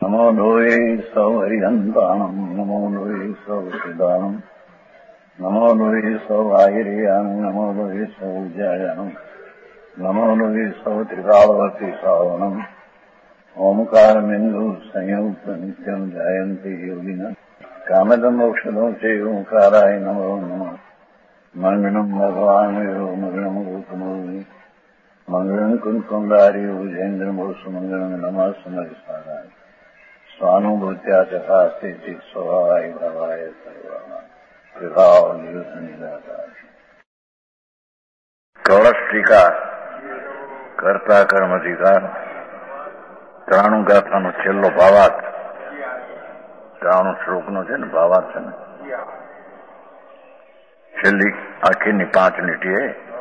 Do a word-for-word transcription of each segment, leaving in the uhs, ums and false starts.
नमो लोये सौहरिहन्ताणम् नमो लोये सौसिदानम् नमो लोये सौभागिर्यानम् नमो लोये सौज्यायानम् नमो लोये सौत्रिकालवर्ति सावनम् ओंकारमिन्दु संयुक्त नित्यम् जायन्ति योगिनः कामदम् औषधम् च ओंकाराय नमो नमः मंगलम् भगवान् यो मंगलम् रूपमोहि मंगलम् कुंकुंडारि उजेन्द्रमोसु मंगलम् नमः समरिसाराय स्वानुभूत्या चकास्ते स्वभावाय भावाय सर्वाणां विभाव निदातार कौलस्टिका कर्ता कर्मधिकार ત્રાણું ગાથાનો છેલ્લો ભાવાર્થ ત્રાણું શ્લોકનો છે ને ભાવાર્થ છે ને છેલ્લી આખીની પાંચ લીટીએ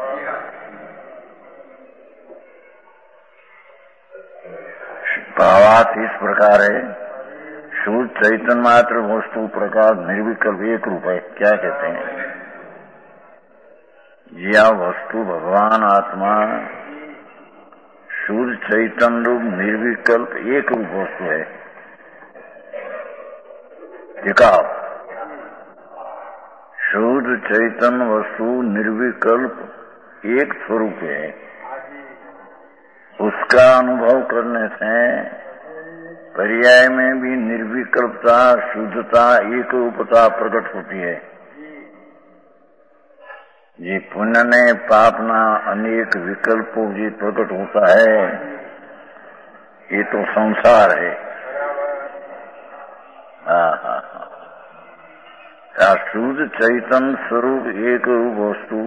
भावार्थ इस प्रकार है। शुद्ध चैतन्य मात्र वस्तु प्रकार निर्विकल्प एक रूप है। क्या कहते हैं? यह वस्तु भगवान आत्मा शुद्ध चैतन्य रूप निर्विकल्प एक रूप वस्तु है। दिखाओ, शुद्ध चैतन्य वस्तु निर्विकल्प एक स्वरूप है। उसका अनुभव करने से पर्याय में भी निर्विकल्पता, शुद्धता, एक रूपता प्रकट होती है। ये पुण्य ने पाप ना अनेक विकल्पों जी प्रकट होता है, ये तो संसार है। हाँ हाँ हाँ शुद्ध चैतन्य स्वरूप एक रूप वस्तु,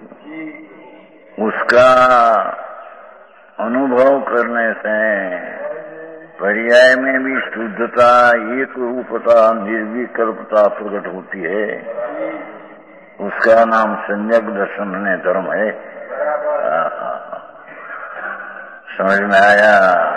उसका अनुभव करने से पर्याय में भी शुद्धता, एक रूपता, निर्विकल्पता प्रकट होती है। उसका नाम सम्यक दर्शन ने धर्म है। समझ में आया?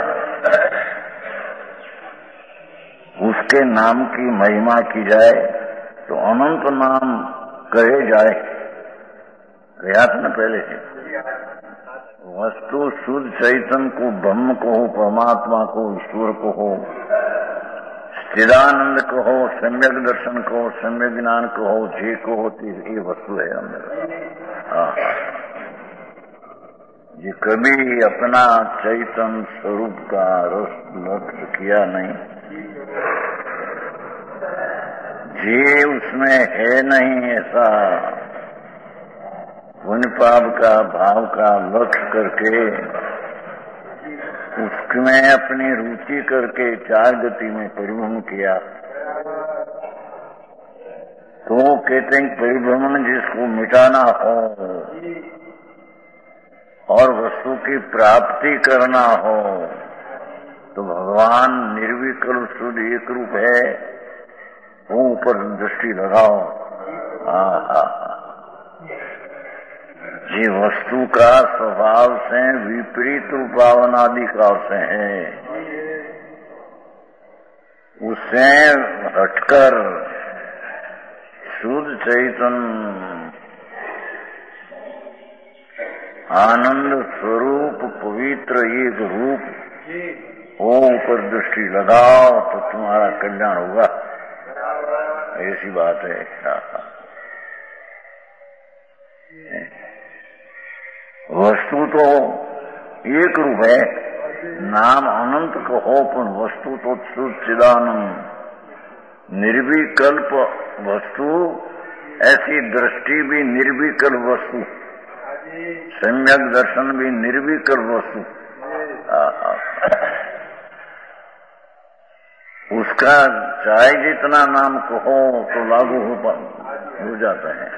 उसके नाम की महिमा की जाए तो अनंत नाम कहे जाए। कहा था न पहले से, वस्तु शुद्ध चैतन्य को, ब्रह्म को हो, परमात्मा को, ईश्वर को हो, स्थिरानंद को हो, सम्यक दर्शन को, सम्यक ज्ञान को हो, जे को होती ये वस्तु है अंदर। ये कभी अपना चैतन्य स्वरूप का रस लक्ष्य किया नहीं, जे उसमें है नहीं, ऐसा पुण्य पाप का भाव का लक्ष्य करके उसमें अपनी रुचि करके चार गति में परिभ्रमण किया तो कहते हैं परिभ्रमण जिसको मिटाना हो और वस्तु की प्राप्ति करना हो तो भगवान निर्विकल्प शुद्ध एक रूप है, वो ऊपर दृष्टि लगाओ। हाँ हाँ ये वस्तु का स्वभाव से विपरीत रूपावनादि काल से है, उससे हटकर शुद्ध चैतन्य आनंद स्वरूप पवित्र एक रूप, वो ऊपर दृष्टि लगाओ तो तुम्हारा कल्याण होगा। ऐसी बात है। वस्तु तो एक रूप है, नाम अनंत को हो, पर वस्तु तो शुद्ध चिदानंद निर्विकल्प वस्तु। ऐसी दृष्टि भी निर्विकल्प वस्तु, सम्यक दर्शन भी निर्विकल्प वस्तु। उसका चाहे जितना नाम कहो तो लागू हो, हो जाता है।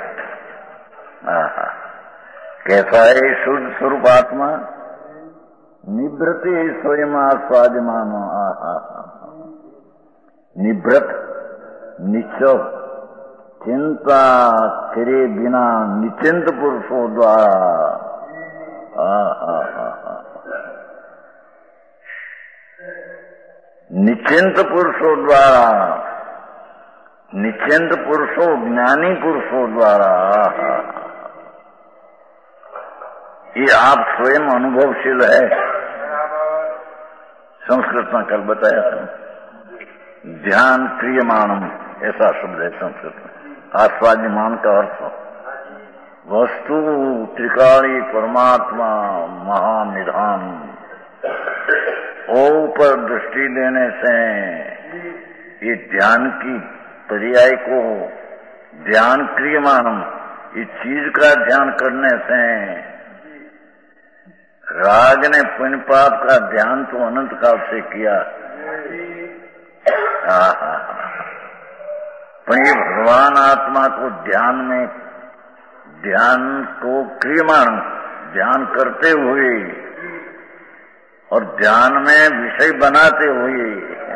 हाँ कैसा है शुद्ध स्वरूप आत्मा? निभृत स्वयं आस्वाद्यमान। आहा निभृत, निश्चल, चिंता करे बिना निचिंत पुरुषों द्वारा। निचिंत पुरुषों द्वारा, निचिंत पुरुषों, ज्ञानी पुरुषों द्वारा। ये आप स्वयं अनुभवशील है। संस्कृत में कल बताया था। ध्यान क्रियमाणम ऐसा शब्द है संस्कृत में। आस्वाद्यमान का अर्थ वस्तु त्रिकाली परमात्मा महानिधान ओ पर दृष्टि देने से ये ध्यान की पर्याय को ध्यान क्रियमाणम इस चीज का ध्यान करने से राग ने पुण्य पाप का ध्यान तो अनंत काल से किया। पर ये भगवान आत्मा को ध्यान में ध्यान को क्रियमाण ध्यान करते हुए और ध्यान में विषय बनाते हुए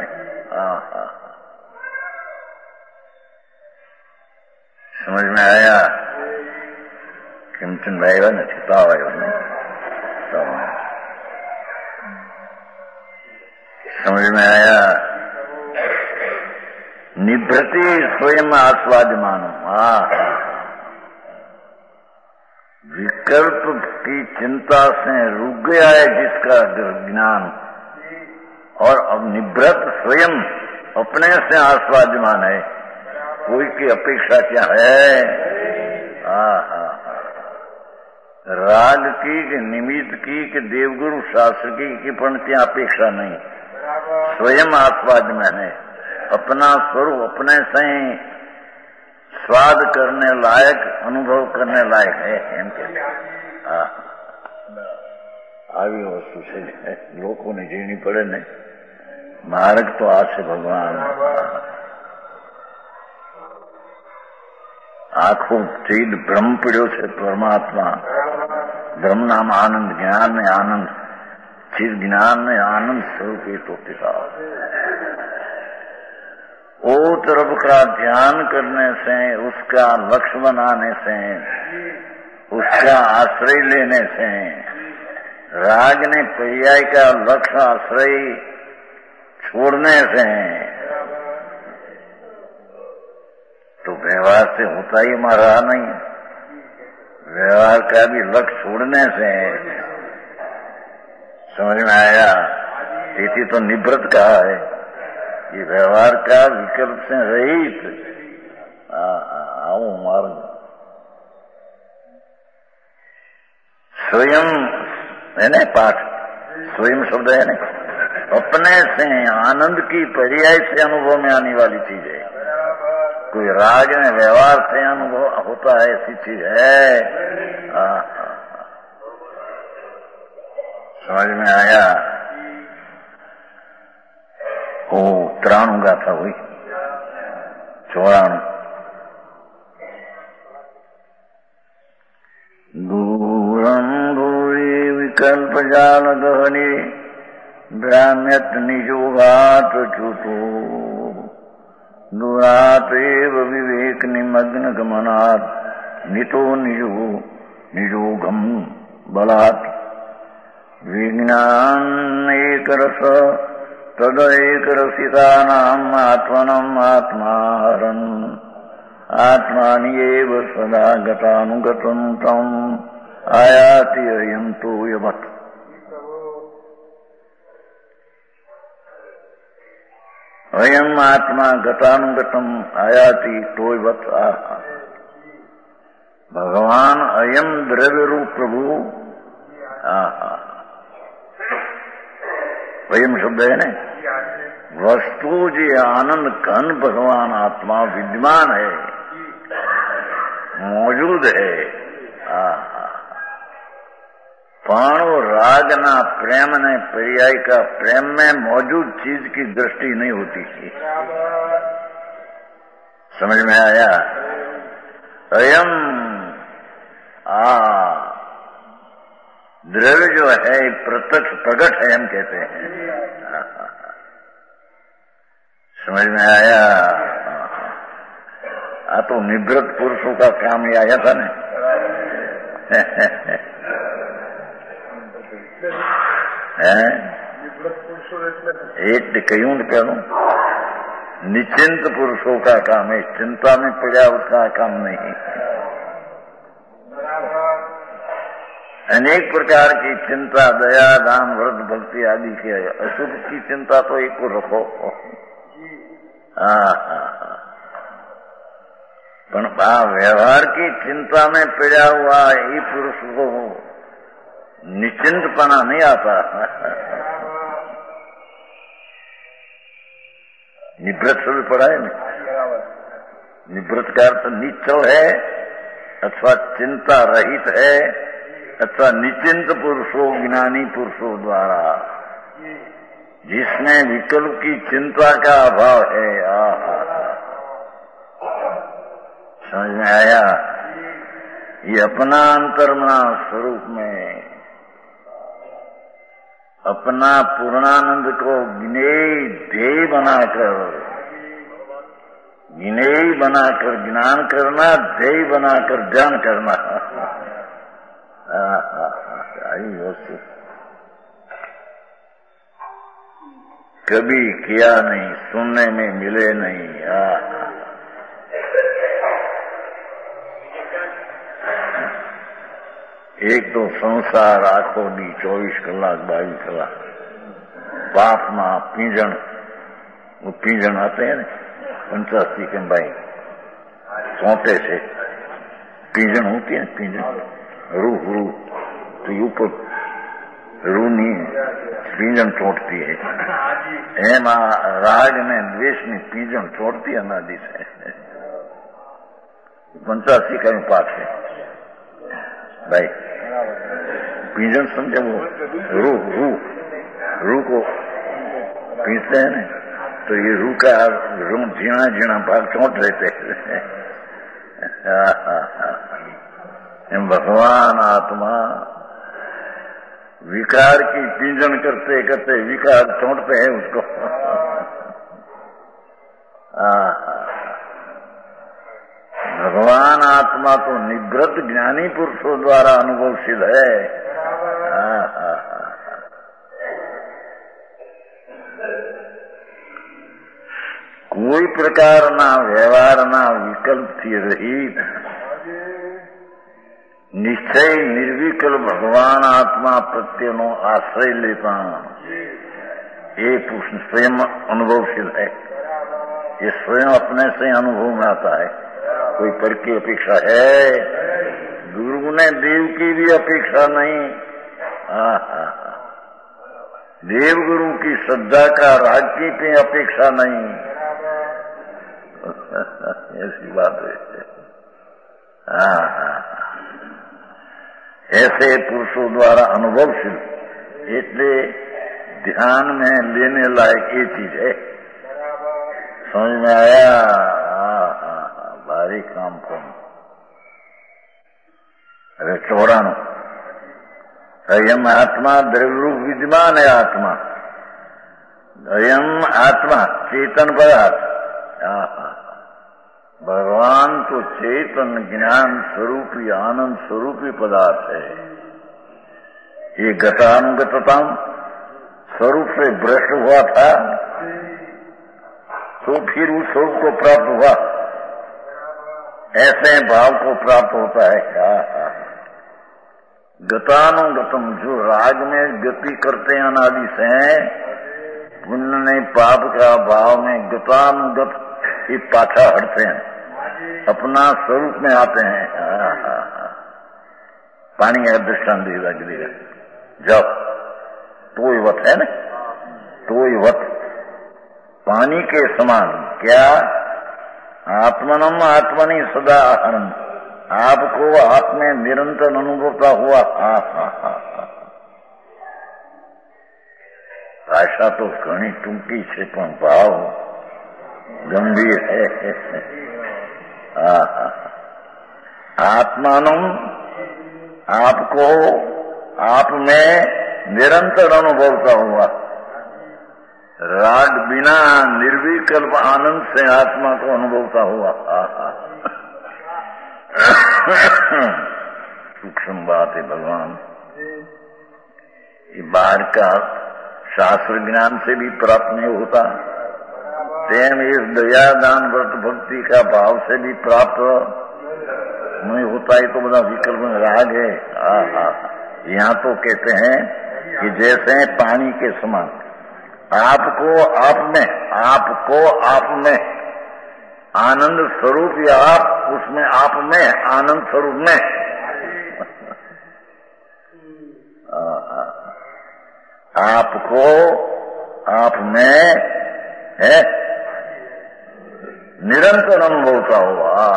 समझ में आया? किमचन भाई ने छिपा हुआ तो समझ में आया? निभृति स्वयं आस्वाद्यमान विकल्प की चिंता से रुक गया है जिसका ज्ञान, और अब निभृत स्वयं अपने से आस्वाद्यमान है। कोई की अपेक्षा क्या है? आ, राग की कि निमित्त की कि देवगुरु शास्त्र की कि पंक्तियां अपेक्षा नहीं, स्वयं आस्वाद्यमान है। अपना स्वरूप अपने से स्वाद करने लायक अनुभव करने लायक है। આવી વસ્તુ છે લોકોને જીવની પડે ને માર્ગ તો આ છે ભગવાન। આખું ચીજ બ્રહ્મ પડ્યો છે પરમાત્મા। બ્રહ્મ નામ આનંદ, જ્ઞાન में आनंद, चिर ज्ञान में आनंद स्वरूप ये तो पिता। ओ तरफ का ध्यान करने से, उसका लक्ष्य बनाने से, उसका आश्रय लेने से, राग ने पर्याय का लक्ष्य आश्रय छोड़ने से तो व्यवहार से होता ही हमारा नहीं। व्यवहार का भी लक्ष्य छोड़ने से समझ में आया? इसी तो निवृत्त कहा है, ये व्यवहार का विकल्प से रहित आओ मार्ग। स्वयं है ना पाठ, स्वयं शब्द है ना, अपने से आनंद की पर्याय से अनुभव में आने वाली चीज है। कोई राग में व्यवहार से अनुभव होता है ऐसी चीज है। आ, समझ में आया? ओ त्राणु गाथा हुई चौराणु। दूरम दूरी विकल्प जाल गहनी भ्राम्यत निजोघात चुतो दूरात एव विवेक निमग्न गमनात् नितो निजो निजोगम बलात् विज्ञान एक रस तद एक रसिकानाम् आत्मनम् आत्माहरन् आत्मानि एव सदा गतानुगतं तम् आयाति अयं तोयवत्। अयम आत्मा गतानुगतम आयाति तोयवत्। भगवान अयम द्रव्य रूप प्रभु। अयम शब्द है न, वस्तु जी आनंद घन भगवान आत्मा विद्यमान है, मौजूद है। पण रागना प्रेम ने पर्याय का प्रेम में मौजूद चीज की दृष्टि नहीं होती थी। समझ में आया? अयम आ द्रव्य जो है प्रत्यक्ष प्रकट है, हम कहते हैं। समझ में आया? आ तो निवृत्त पुरुषों का काम ही आया था ना। एक कयूं करूं, निश्चिंत पुरुषों का काम है, चिंता में पड़ा उसका काम नहीं। अनेक प्रकार की चिंता, दया, दान, व्रत, भक्ति आदि की है। अशुभ की चिंता तो एक को रखो, પણ આ વ્યવહાર की चिंता में पड़ा हुआ ये पुरुष को निश्चिंतपना नहीं आता। निवृत्त से भी पढ़ा है ना, निवृत्त का अर्थ निश्चल है अथवा चिंता रहित है अथवा निश्चिंत पुरुषों ज्ञानी पुरुषों द्वारा, जिसमें विकल्प की चिंता का अभाव है। आहा, समझ में आया? ये अपना अंतर्मना स्वरूप में अपना पूर्णानंद को ज्ञेय ध्येय बनाकर, ज्ञेय बनाकर ज्ञान करना, ध्येय बनाकर ध्यान करना। आई वस्तु कभी किया नहीं, सुनने में मिले नहीं। आ, एक तो संसार आखो दी चौबीस कलाक बाईस कलाक बाप मां पीजन, वो पीजन आते हैं ना पंचासी के भाई सौते से पीजन होती है, पीजन रूह रूह तो ऊपर रूह नहीं पीजन छोड़ती है, एम राग ने द्वेष में पीजन छोड़ती है अनादि से। पंचासी का पाठ है भाई, पीजन समझे वो रूह रूह रूह को पीसते हैं ना, तो ये रूह का रूह झीणा झीणा भाग चोट लेते हैं। भगवान आत्मा विकार की पीजन करते करते विकार चोटते हैं उसको। भगवान आत्मा तो निवृत्त ज्ञानी पुरुषों द्वारा अनुभवशील है। कोई प्रकार ना व्यवहार ना विकल्प थी रहित निश्चय निर्विकल्प भगवान आत्मा प्रत्यय नो आश्रय लेता, ये पुरुष स्वयं अनुभवशील है। ये स्वयं अपने से अनुभव में आता है, कोई पर की अपेक्षा है? गुरु ने देव की भी अपेक्षा नहीं। देव गुरु की श्रद्धा का राग की भी अपेक्षा नहीं। ऐसी बात है। ऐसे पुरुषों द्वारा अनुभवशील, इसलिए ध्यान में लेने लायक ये चीज है। समझ में आया? भारी काम को अरे चौरानो अयम आत्मा द्रव्य रूप विद्यमान है। आत्मा अयम आत्मा चेतन पदार्थ, भगवान तो चेतन ज्ञान स्वरूपी आनंद स्वरूपी पदार्थ है। ये गतानुगतता स्वरूप से भ्रष्ट हुआ था तो फिर उस स्वरूप को प्राप्त हुआ, ऐसे भाव को प्राप्त होता है। क्या गतानुगतम, जो राग में गति करते हैं अनादि से, पुण्य ने पाप का भाव में गतानुगत ये पाछा हटते हैं, अपना स्वरूप में आते हैं। पानी का दृष्टान देगा गिरेगा जब तो ये वत है ना, तो ये वत पानी के समान। क्या? आत्मनम आत्मनि सदा आहरण, आपको आप में निरंतर अनुभवता हुआ। हा हा हा भाषा तो घनी टूंकी છે પણ ભાવ गंभीर है। आत्मानम, आपको आप में निरंतर अनुभवता हुआ, राग बिना निर्विकल्प आनंद से आत्मा को अनुभवता हुआ। सूक्ष्म बात है भगवान, ये बाहर का शास्त्र ज्ञान से भी प्राप्त नहीं होता, तेम इस दया दान व्रत भक्ति का भाव से भी प्राप्त नहीं होता है। तो बड़ा विकल्प में राग है। यहाँ तो कहते हैं कि जैसे पानी के समान, आपको आप में, आपको आप में आनंद स्वरूप या आप उसमें आप में आनंद स्वरूप में आपको आप में है निरंतर अनुभव का हुआ।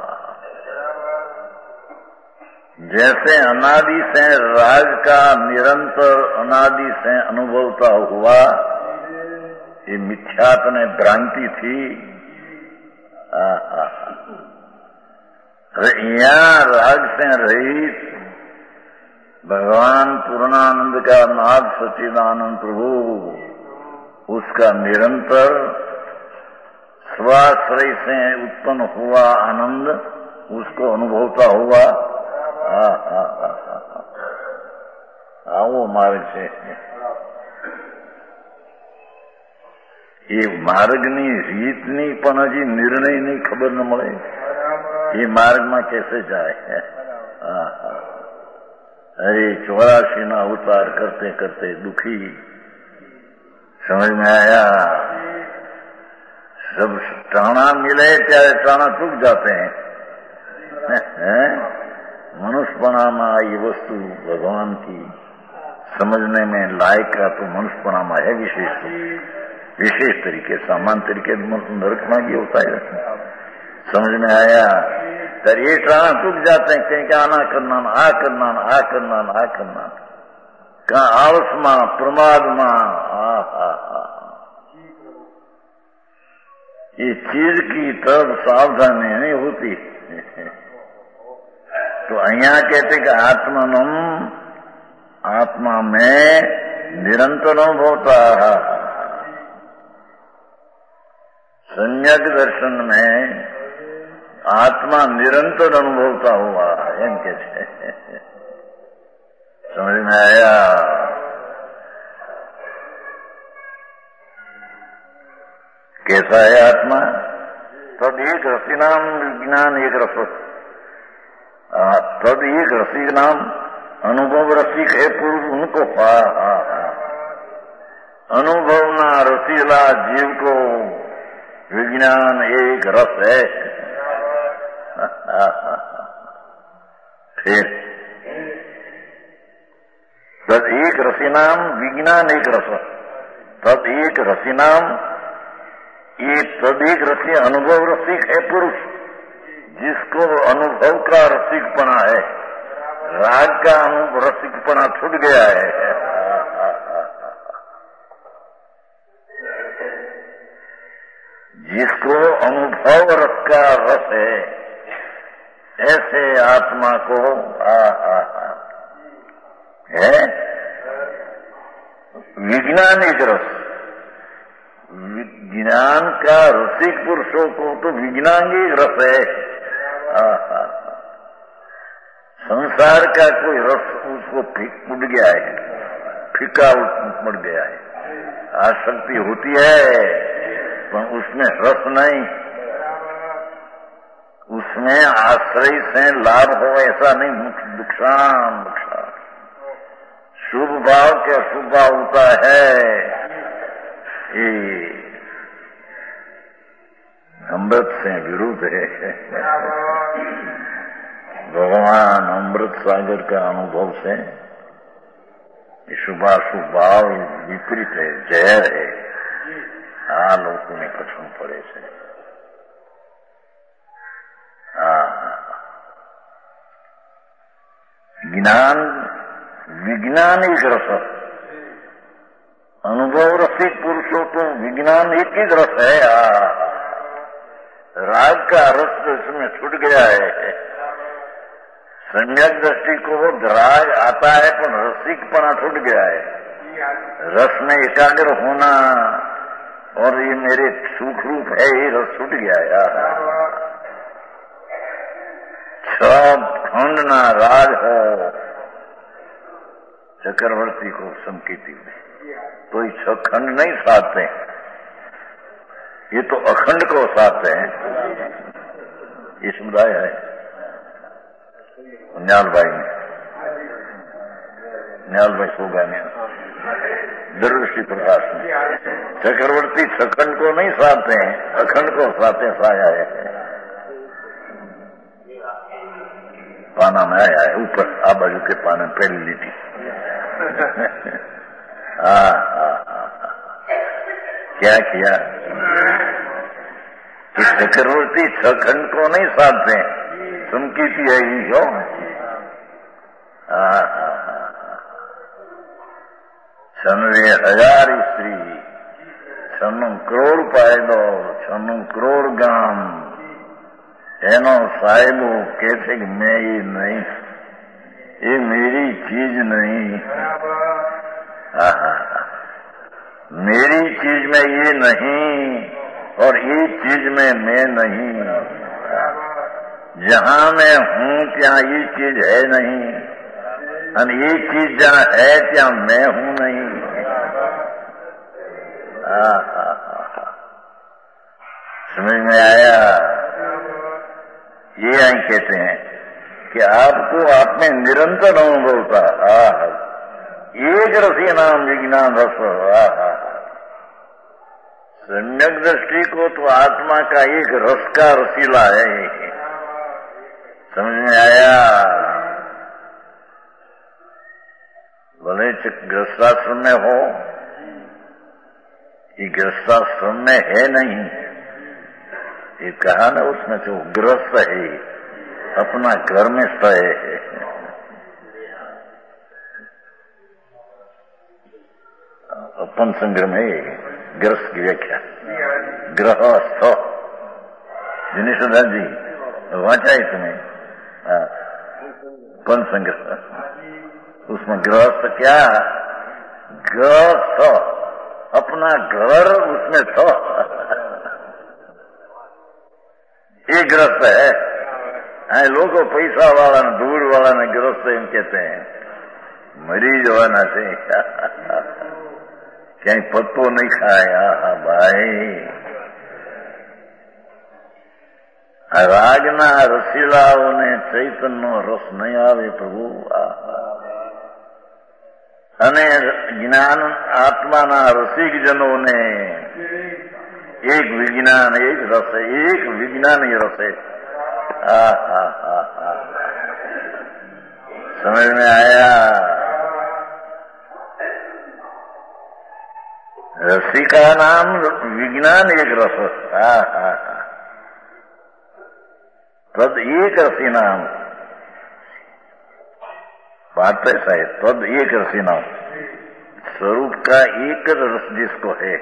जैसे अनादि से राग का निरंतर अनादि से अनुभवता हुआ, ये मिथ्यात्व ने भ्रांति थी। यहाँ राग से रहित भगवान पूर्णानंद का नाथ सच्चिदानंद प्रभु, उसका निरंतर स्वाश्रय से उत्पन्न हुआ आनंद उसको अनुभवता हुआ। हा हा हा हा आવો मार्ग છે। એ માર્ગની રીતની પણ હજી નિર્ણયની ખબર ન મળે, એ માર્ગમાં कैसे જાય। હા હા अरे चौरासी ना अवतार करते करते दुखी, समझ में आया। सब टाणा मिले त्यारे टाणा चूक जाते हैं, हैं? मनुष्यपना में आई वस्तु भगवान की समझने में लायक का तो मनुष्यपना में है विशेष विशेष तरीके, सामान्य तरीके नरक में भी होता है। समझ में आया। तर ये टाणा चूक जाते हैं, कहीं आना करना आ करना आ करना आ करना, कहा आवस मां प्रमाद मां। हा हा हा ये चीज की तब सावधानी नहीं होती। तो अहिया कहते कि आत्मनम आत्मा में निरंतर अनुभवता। सम्यक दर्शन में आत्मा निरंतर अनुभवता हुआ, एम के छे। समझ में आया। कैसा है आत्मा? तद एक रसी नाम विज्ञान एक रस, तद एक रसी नाम अनुभव रसिक है पुरुष उनको पा। अनुभव ना रसीला जीव को विज्ञान एक रस है। फिर तद एक रसी नाम विज्ञान एक रस, तद एक रसी नाम, ये तद एक रसी अनुभव रसिक है पुरुष, जिसको अनुभव का रसिकपना है, राग का अनुभव रसिकपना छूट गया है। जिसको अनुभव रस का रस है, ऐसे आत्मा को आ, आ, आ, है विज्ञानिक रस। विज्ञान का रसिक पुरुषों को तो विज्ञानिक रस है। आ, आ, आ, संसार का कोई रस उसको फीक उड़ गया है, फीका उड़ गया है। आसक्ति होती है पर उसमें रस नहीं, उसमें आश्रय से लाभ हो ऐसा नहीं, नुकसान नुकसान। शुभ भाव के अशुभ भाव होता है। ये अमृत से विरुद्ध है। भगवान अमृत सागर का अनुभव से शुभाशुभ भाव विपरीत है, जहर है। आ लोगों ने कठिन पड़े से ज्ञान विज्ञानिक रस, अनुभव रसिक पुरुषों तो विज्ञान एक ही रस है। आ, राग का रस इसमें छूट गया है। सम्यक दृष्टि को वो राग आता है पर रसिकपना छूट गया है। रस में एकाग्र होना और ये मेरे सुख रूप है, ये रस छूट गया है। सब खंड ना राज हो चक्रवर्ती को संकेती में, तो ये छह खंड नहीं साधते, ये तो अखंड को साधते हैं। ये समुदाय है न्याल भाई में, न्याल भाई सो गए। दृष्टि प्रकाश में चक्रवर्ती सखंड को नहीं साधते हैं, अखंड को साधते साया है। पाना में आया है ऊपर, आ बाजू के पाने में पहली लीटी। हाँ हाँ हाँ, क्या किया कि चक्रवर्ती सखंड को नहीं साधते, सुनकी है ही हो। हाँ हाँ हाँ, छनवे हजार स्त्री, छन्नु करोड़ पायदो, छन्नु करोड़ गाम, एनो साहेबो कहते कि मैं ये नहीं, ये मेरी चीज नहीं। हाँ, मेरी चीज में ये नहीं और ये चीज में मैं नहीं। जहां मैं हूं ત્યાં ये चीज है नहीं, और ये चीज जहां है ત્યાં मैं हूं नहीं। हाँ हाँ हाँ, समझ में आया? ये आई कहते हैं कि आपको आप में निरंतर अनुभव था। आह, एक रसी नाम विज्ञान रस। आह, सम्यक दृष्टि को तो आत्मा का एक रस का रसीला है। समझ में आया? भले गृहस्थाश्रम में हो, ये गृहस्थाश्रम में है नहीं, ये कहा ना उसमें जो गृहस्थ है अपना घर में सहे है। अपन संग्रह में गृहस्थ की व्याख्या, गृहस्थ जिनेश्वर जी वाचा है तुम्हें अपन संग्रह, उसमें गृहस्थ क्या, गृहस्थ अपना घर उसमें था, ये गृहस्थ है। ऐ लोग पैसा वाला ने दूर वाला ने गृहस्थ एम कहते हैं, मरी जवाना से कहीं पत्तो नहीं खाया। भाई रागना रसीलाओने चैतन्य रस नहीं आवे प्रभु। अने ज्ञान आत्माना रसिक जनों ने एक विज्ञान एक रस, एक विज्ञान ही रस है। हा हा हा हा, समझ में आया? रसी का नाम विज्ञान एक रस। हा हा हा, तद एक रसी नाम, बात ऐसा है, तद एक रसी नाम, स्वरूप का एक रस जिसको है।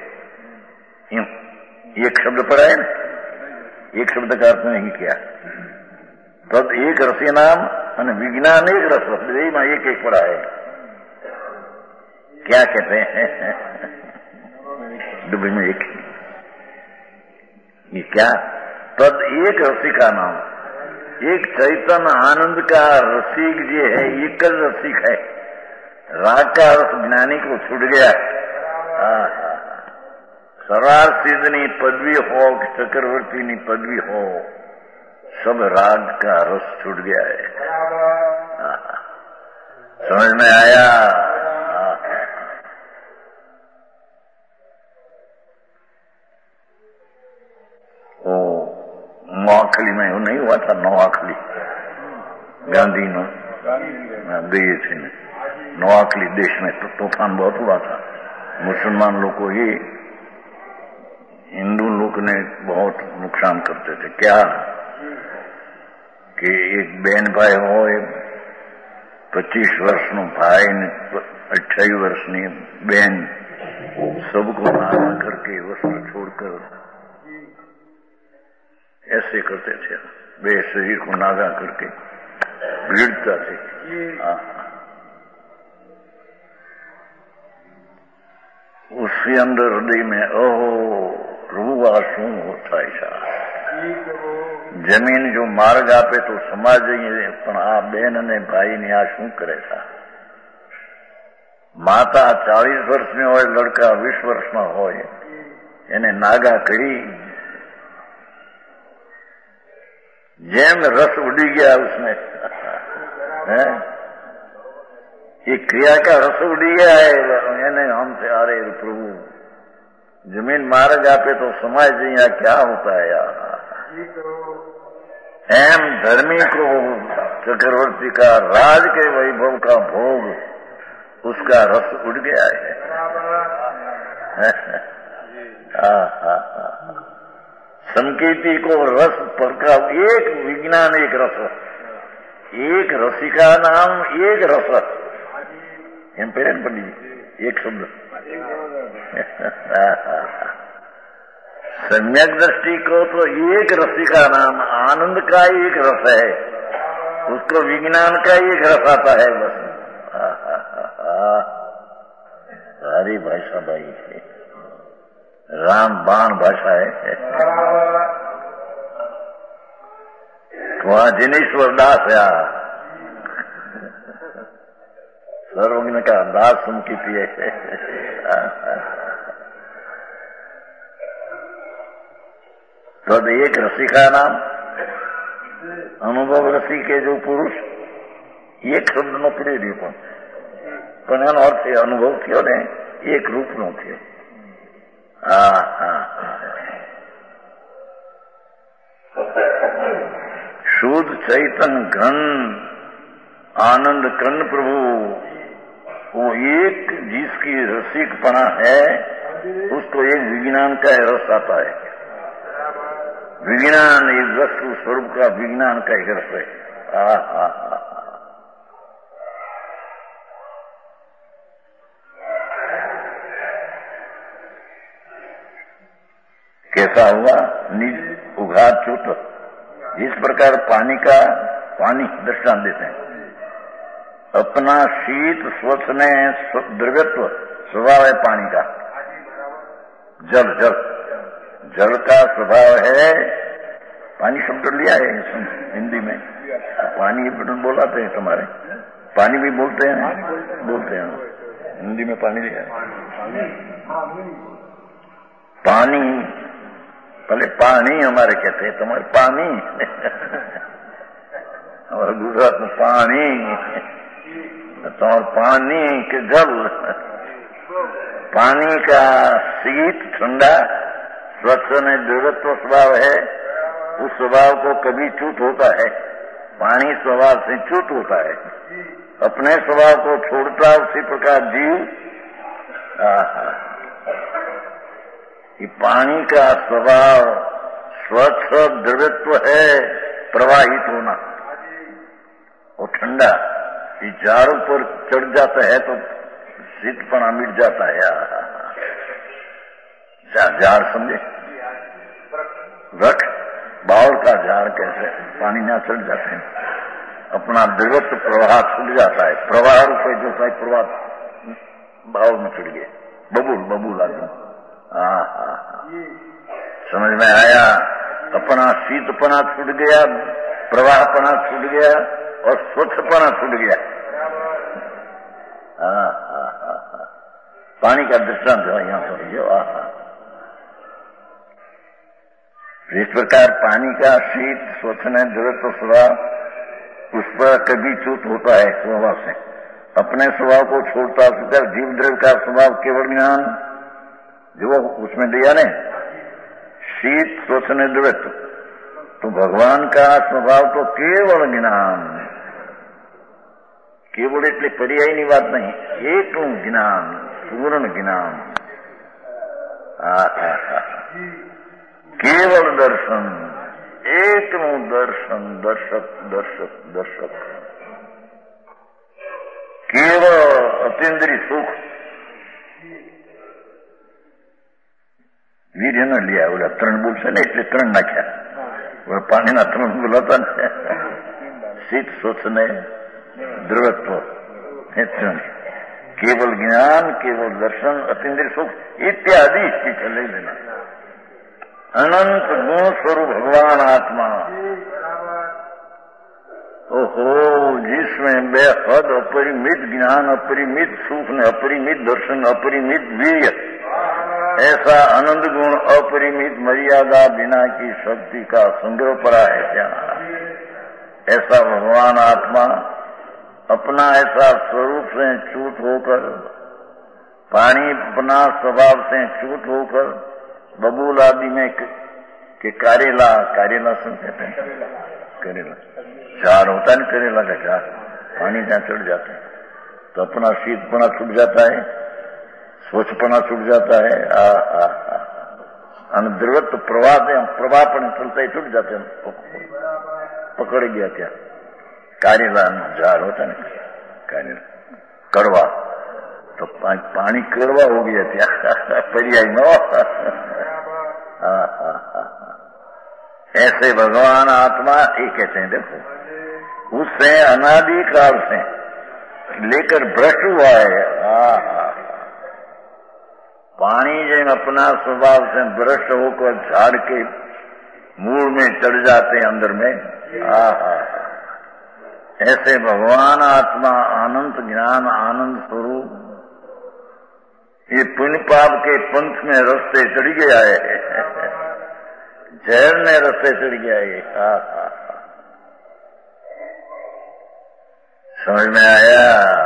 एक शब्द पढ़ा है ना, एक शब्द का अर्थ नहीं किया। तद एक रसी नाम और विज्ञान एक रस, में एक एक पढ़ा है। क्या कहते हैं? डुबी में एक, ये क्या? तद एक रसी का नाम, एक चैतन्य आनंद का रसिक जो है, एक रसिक है। राग का रस ज्ञानी को छूट गया। सरार सिद्धनी पदवी हो, चक्रवर्ती नी पदवी हो, सब राग का रस छूट गया है। समझ में आया? ओ नौआखली में वो नहीं हुआ था, नौआखली गांधी ने दिए थे। नौआखली देश में तो तूफान बहुत हुआ था। मुसलमान लोग को ही हिंदू लोग ने बहुत नुकसान करते थे। क्या कि एक बहन भाई हो, पच्चीस वर्ष नो भाई ने अट्ठाईस वर्ष नी बहन, सबको नागा करके वस्त्र छोड़कर ऐसे करते थे। वे शरीर को नागा करके भीड़ता थे। उसके अंदर हृदय में ओहो रूवा शू होता ऐसा। जमीन जो मार्ग आपे तो समाज पण आ बेन ने भाई ने आ शू करे था। माता चालीस वर्ष में हो, लड़का बीस वर्ष में हो, એને નાગા કરી, जेम रस उड़ी गया उसमें है? ये क्रिया का रस उड़ गया है मैंने हमसे। अरे प्रभु जमीन महाराज आपे तो समझ दिया क्या होता है यार। एम धर्मी को चक्रवर्ती का राज के वैभव का भोग उसका रस उड़ गया है। संकेती को रस पर का एक विज्ञान एक रस, एक रसिका नाम एक रस। एम पेरेंट पंडित एक शब्द सम्यक दृष्टि को तो एक रसिका नाम आनंद का एक रस है, उसको विज्ञान का एक रस आता है बस। सारी भाषा भाई राम बाण भाषा है। वहां जिनेश्वर दास या सर्वज्ञ का दास उनकी पिए। तो एक रसिका नाम अनुभव रसी के जो पुरुष एक शब्द नो पड़ी रही पण एनो अर्थ अनुभव थयो ने एक रूप नो थयो। हाँ हाँ शुद्ध चैतन्य घन आनंद कर्ण प्रभु वो एक जिसकी रसिकपना है उसको एक विज्ञान का रस आता है। विज्ञान एक वस्तु स्वरूप का विज्ञान का एक रस है। हाँ हाँ हाँ कैसा हुआ निज उघात चुत। इस प्रकार पानी का पानी दृष्टांत देते हैं। अपना शीत स्वच्छ ने द्रव्यत्व स्वभाव है पानी का। जल जल जल का स्वभाव है। पानी शब्द लिया है हिंदी में, पानी बोला थे तुम्हारे, पानी भी बोलते हैं बोलते हैं हिंदी में पानी लिया है। पानी पहले पानी हमारे कहते हैं, तुम्हारे पानी हमारे गुजरात में पानी तुम्हारे पानी के जल। पानी का शीत ठंडा स्वच्छ ने द्रवत्व स्वभाव है। उस स्वभाव को कभी च्युत होता है, पानी स्वभाव से च्युत होता है, अपने स्वभाव को छोड़ता उसी प्रकार जीव। ये पानी का स्वभाव स्वच्छ द्रवत्व है, प्रवाहित होना और ठंडा। ये जाड़ों पर चढ़ जाता है तो शीतपना मिट जाता है। झाड़ समझे, वृक्ष बावल का झाड़ कैसे पानी ना चढ़ जाते हैं, अपना द्रवत्व प्रवाह छूट जाता है। प्रवाह रूपये जो है प्रवाह बावल में चढ़ गए, बबूल बबूल आदमी। हाँ हाँ समझ में आया। अपना शीतपना छूट गया, प्रवाहपना छूट गया और स्वच्छपना छूट गया। हाँ हाँ हाँ पानी का दृष्टांत है यहाँ पर जो। इस प्रकार पानी का शीत स्वच्छ ने द्रवत्व स्वभाव उस पर कभी च्युत होता है स्वभाव से, अपने स्वभाव को छोड़ता है। जीव द्रव्य का स्वभाव केवल ज्ञान जो उसमें दिया ने शीत स्वच्छ ने द्रवत्व, तो भगवान का स्वभाव तो केवल ज्ञान। केवल એટલે पर्यायની વાત नहीं, એકનું જ્ઞાન, પૂર્ણ જ્ઞાન। केवल दर्शन, એકનું दर्शन, दर्शक दर्शक दर्शक, केवल अतीन्द्रिय सुख। વીર્ય ન લ્યા ઓલા ત્રણ બોલશે ને એટલે ત્રણ નાખ્યા, પાણીના ત્રણ બોલ હતા ને શીત સ્વચ્છ ને द्रवत्व केवल ज्ञान, केवल दर्शन, अतीन्द्रिय सुख इत्यादि इसकी ले लेना। अनंत गुण स्वरूप भगवान आत्मा, ओहो जिसमें बेहद अपरिमित ज्ञान, अपरिमित सुख ने अपरिमित दर्शन, अपरिमित वीर्य, ऐसा आनंद गुण अपरिमित मर्यादा बिना की शक्ति का संग्रह पड़ा है क्या? ऐसा भगवान आत्मा अपना ऐसा स्वरूप से च्युत होकर, पानी अपना स्वभाव से च्युत होकर, बबूल आदि में के करेला, करेला सुन कहते हैं, करेला झाड़ होता है ना, करेला का झाड़, पानी जहाँ चढ़ जाता है तो अपना शीतपना छूट जाता है, स्वच्छपना छूट जाता है। आ आ आ द्रवत्व प्रवाह प्रवाह पर चलता ही छूट जाते हैं, पकड़ गया क्या करेला झाड़ होता है ना, करेला कड़वा, तो पानी कड़वा हो गया क्या पर्याय नो। ऐसे भगवान आत्मा ये कहते हैं, देखो उससे अनादि काल से लेकर भ्रष्ट हुआ है। आ, पानी जो अपना स्वभाव से भ्रष्ट होकर झाड़ के मूल में चढ़ जाते हैं अंदर में। आ, ऐसे भगवान आत्मा अनंत ज्ञान आनंद स्वरूप ये पुण्य पाप के पंथ में रास्ते चढ़ गया है, जहर ने रास्ते चढ़ गया है। हा हा समझ में आया?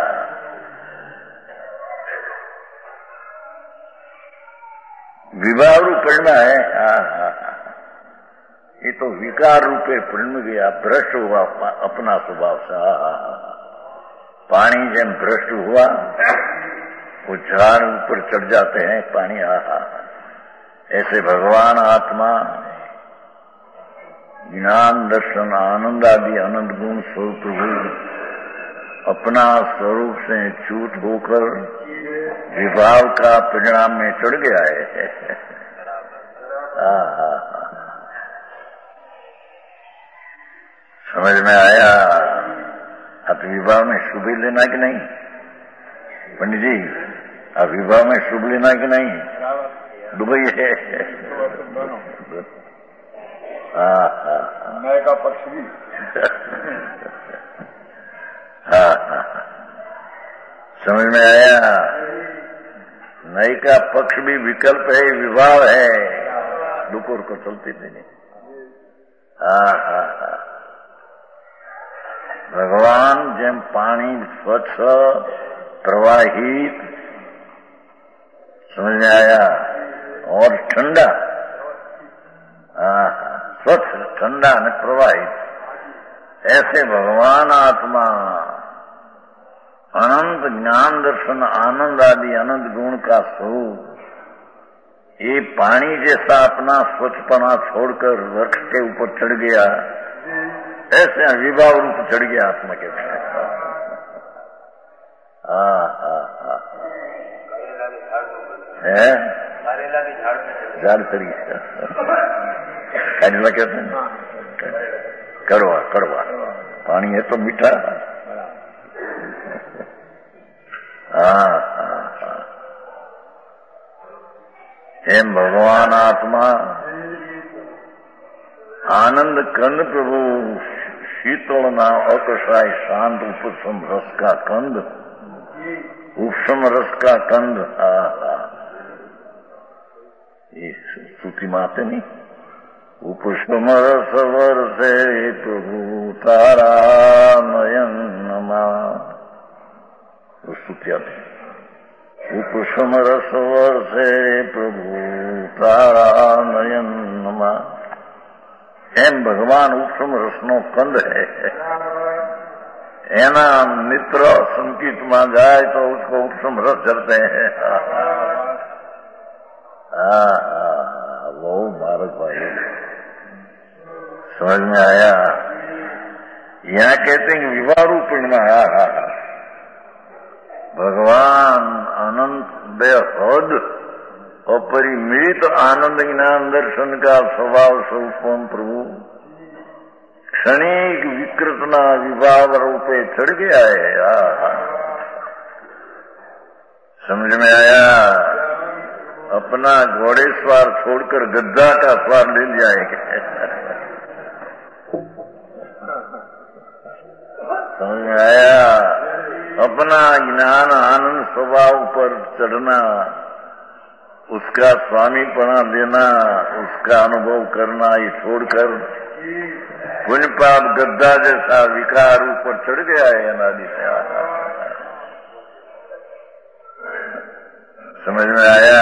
विवाह रूप परिणम है। हा हा ये तो विकार रूपे परिणम गया, भ्रष्ट हुआ अपना स्वभाव से। हा हा पानी जब भ्रष्ट हुआ वो झाड़ ऊपर चढ़ जाते हैं पानी। आहा ऐसे भगवान आत्मा ज्ञान दर्शन आनंद आदि अनंत गुण स्वरूप अपना स्वरूप से च्युत होकर विभाव का परिणाम में चढ़ गया है। आहा समझ में आया? अब विवाह में शुभ लेना कि नहीं पंडित जी? अब विवाह में शुभ लेना कि नहीं? दुबई है न्याय का पक्ष भी। हाँ समझ में आया? न्याय का पक्ष भी विकल्प है, विवाह है, दुपुर को चलती नहीं। हाँ हाँ हाँ भगवान जब पानी स्वच्छ प्रवाहित, समझ में आया, और ठंडा, स्वच्छ ठंडा न प्रवाहित, ऐसे भगवान आत्मा अनंत ज्ञान दर्शन आनंद आदि अनंत गुण का स्वरूप ये पानी जैसा अपना स्वच्छपना छोड़कर वृक्ष के ऊपर चढ़ गया, ऐसे विवाह रूप चढ़ गया आत्मा के ऊपर। हाँ हाँ हाँ है झाड़ चढ़ गया, करेला कहते हैं, कड़वा कड़वा पानी है तो मीठा। हाँ हाँ हाँ एम भगवान आत्मा आनंद कंद प्रभु शीतल ना अकषाय शांत उपशम रस का कंद, उपशम रस का कंद। आहा ये स्तुति माते नहीं, उपशम रस वर्षे प्रभु तारा नयन नमा, स्तुति आते उपशम रस वर्षे प्रभु तारा नयन नमा। एम भगवान उपशम रसनो कंद है, एना मित्र संकीत में जाए तो उसको उपशम रस जलते हैं। वो भारत भाई समझ में आया? यहाँ कहते हैं विवाह रूप में आया भगवान अनंत बेहद अपरिमित आनंद ज्ञान दर्शन का स्वभाव स्वरूप प्रभु क्षणिक विकृतना विभाव रूपे चढ़ गया है। समझ में आया? अपना घोड़े सवार छोड़कर गद्दा का सवार ले लिया है। समझ में आया? अपना ज्ञान आनंद स्वभाव पर चढ़ना, उसका स्वामीपना लेना, उसका अनुभव करना, ये छोड़कर पुण्य पाप गद्दा जैसा विकार ऊपर चढ़ गया है अनादि से। समझ में आया?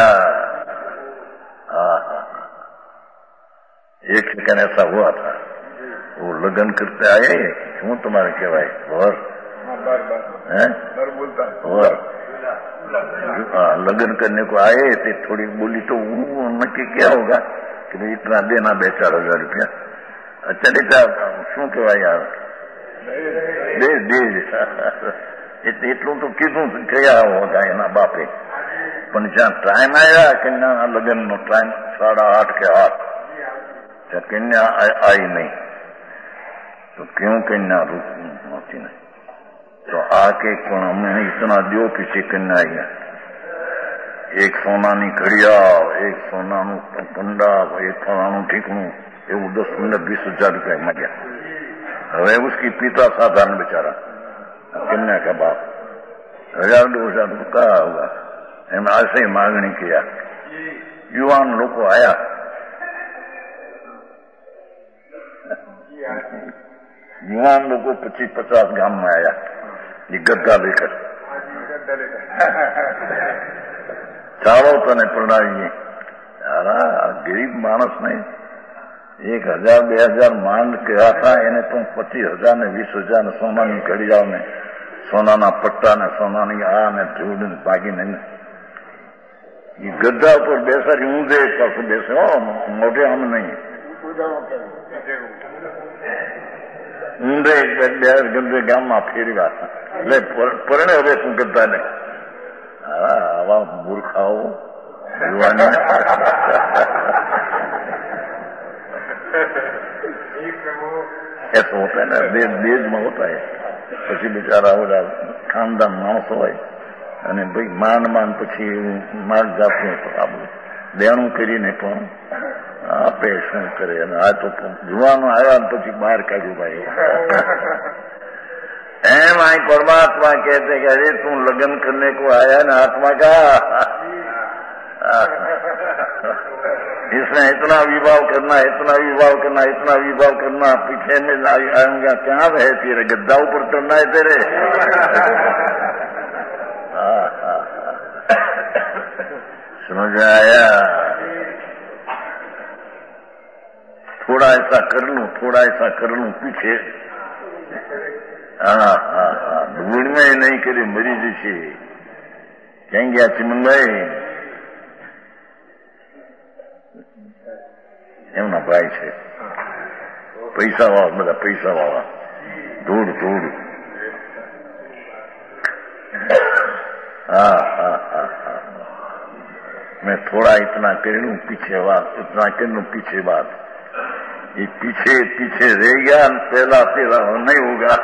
एक सेकंड ऐसा हुआ था, वो लगन करते आए, क्यों तुम्हारे क्या भाई और और लगन करने को आए थे, थोड़ी बोली तो नक्की क्या होगा कि भाई इतना देना बे चार हजार रुपया। अच्छा बेटा शू कहवा यार दे दे એટલું તો કીધું કયા હોગા એના બાપે, પણ જ્યાં टाइम आया कन्या लगन नो टाइम साढ़ा आठ के आठ, कन्या आई नहीं तो क्यों कन्या रुकती नहीं, तो आके कौन हमने इतना दियो पीछे कन्या आई, एक सोनानी घड़िया, एक सोनानु पंडा, एक फलानु ठीकणु, એવું दस पंद्रह बीस हजार रुपया मांग्या। હવે उसकी पिता साधारण बेचारा, कन्या का बाप हजार दो हजार रुपया कहा होगा, એમ ऐसे ही मांगनी किया। युवान लोग आया, युवान लोगों पच्चीस पचास गांव में आया, ये गद्दा लेकर चारों तने प्रणाली। गरीब मानस ने एक हजार बे हजार માંડ કયા था, એને તો પચીસ हजार ને વીસ हजार ને સોનાની ઘડિયાળ ને સોનાના પટ્ટા ને સોનાની આ ને ધૂળ ને ભાગી નહીં, ये गद्दा पर बेसर ऊंधे पास बेसे हो मोटे हम नहीं ऊंधे गंदे गाम में फेरवा ले परणे હવે તું ગદ્દા ને આવા મૂર્ખાઓ યુવાની ऐसा होता है ना, देश देश में होता है। પછી बेचारा ओला खानदान माणस હોય અને ભાઈ માંડ માંડ પછી માર જાતું તો આ બધું દેણું કરીને પણ આપે શું કરે, અને આ તો જુવાનો આવ્યા ને પછી બહાર કાઢ્યું ભાઈ। એમ आई परमात्मा कहते कि अरे तू लगन करने को आया ना आत्मा का, इसने इतना विवाह करना, इतना विवाह करना, इतना विवाह करना, पीछे में आऊंगा क्या है तेरे गद्दा ऊपर चढ़ना है तेरे। समझ आया? थोड़ा ऐसा कर लूं, थोड़ा ऐसा कर लूं पीछे, हाँ हाँ हाँ ढूंढ में नहीं करे मरी जैसे कहेंगे चिमन भाई એમના ભાઈ છે, પૈસા વાળા, બધા પૈસા વાળા, ધૂળ ધૂળ, हाँ हाँ हाँ हाँ मैं थोड़ा इतना कर लूं पीछे बात, इतना कर लूं पीछे बात, ये पीछे पीछे रह गया, पहला पहला नहीं होगा।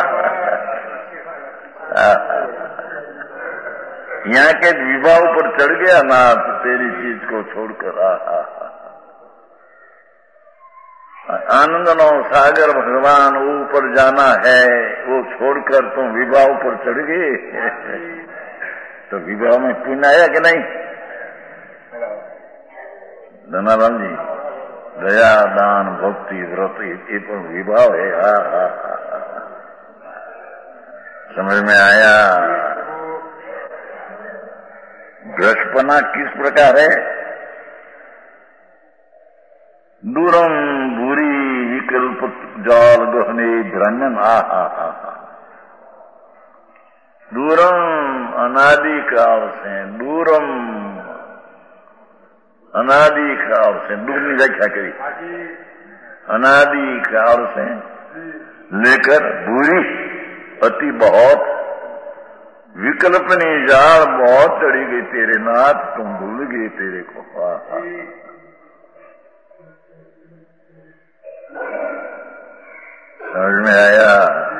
यहाँ के विवाह पर चढ़ गया ना तो तेरी चीज को छोड़कर आ आनंद नो सागर भगवान ऊपर जाना है, वो छोड़कर तुम विवाह पर चढ़ गए तो विवाह में पुण्य आया कि नहीं? धनाराम जी, दया दान भक्ति व्रत ये पर विवाह है। हा हा हा समझ में आया? भ्रष्टपना किस प्रकार है? दूरम बुरी विकल्प जाल गहने भ्रमण, आ हा हा हा दूरम अनादि काल से, दूरम अनादि काल से, दूर की व्याख्या करी, अनादि काल से लेकर बुरी अति बहुत विकल्पनी जाल बहुत चढ़ी गई तेरे नाथ, तुम भूल गए तेरे को। हा हा समझ में आया?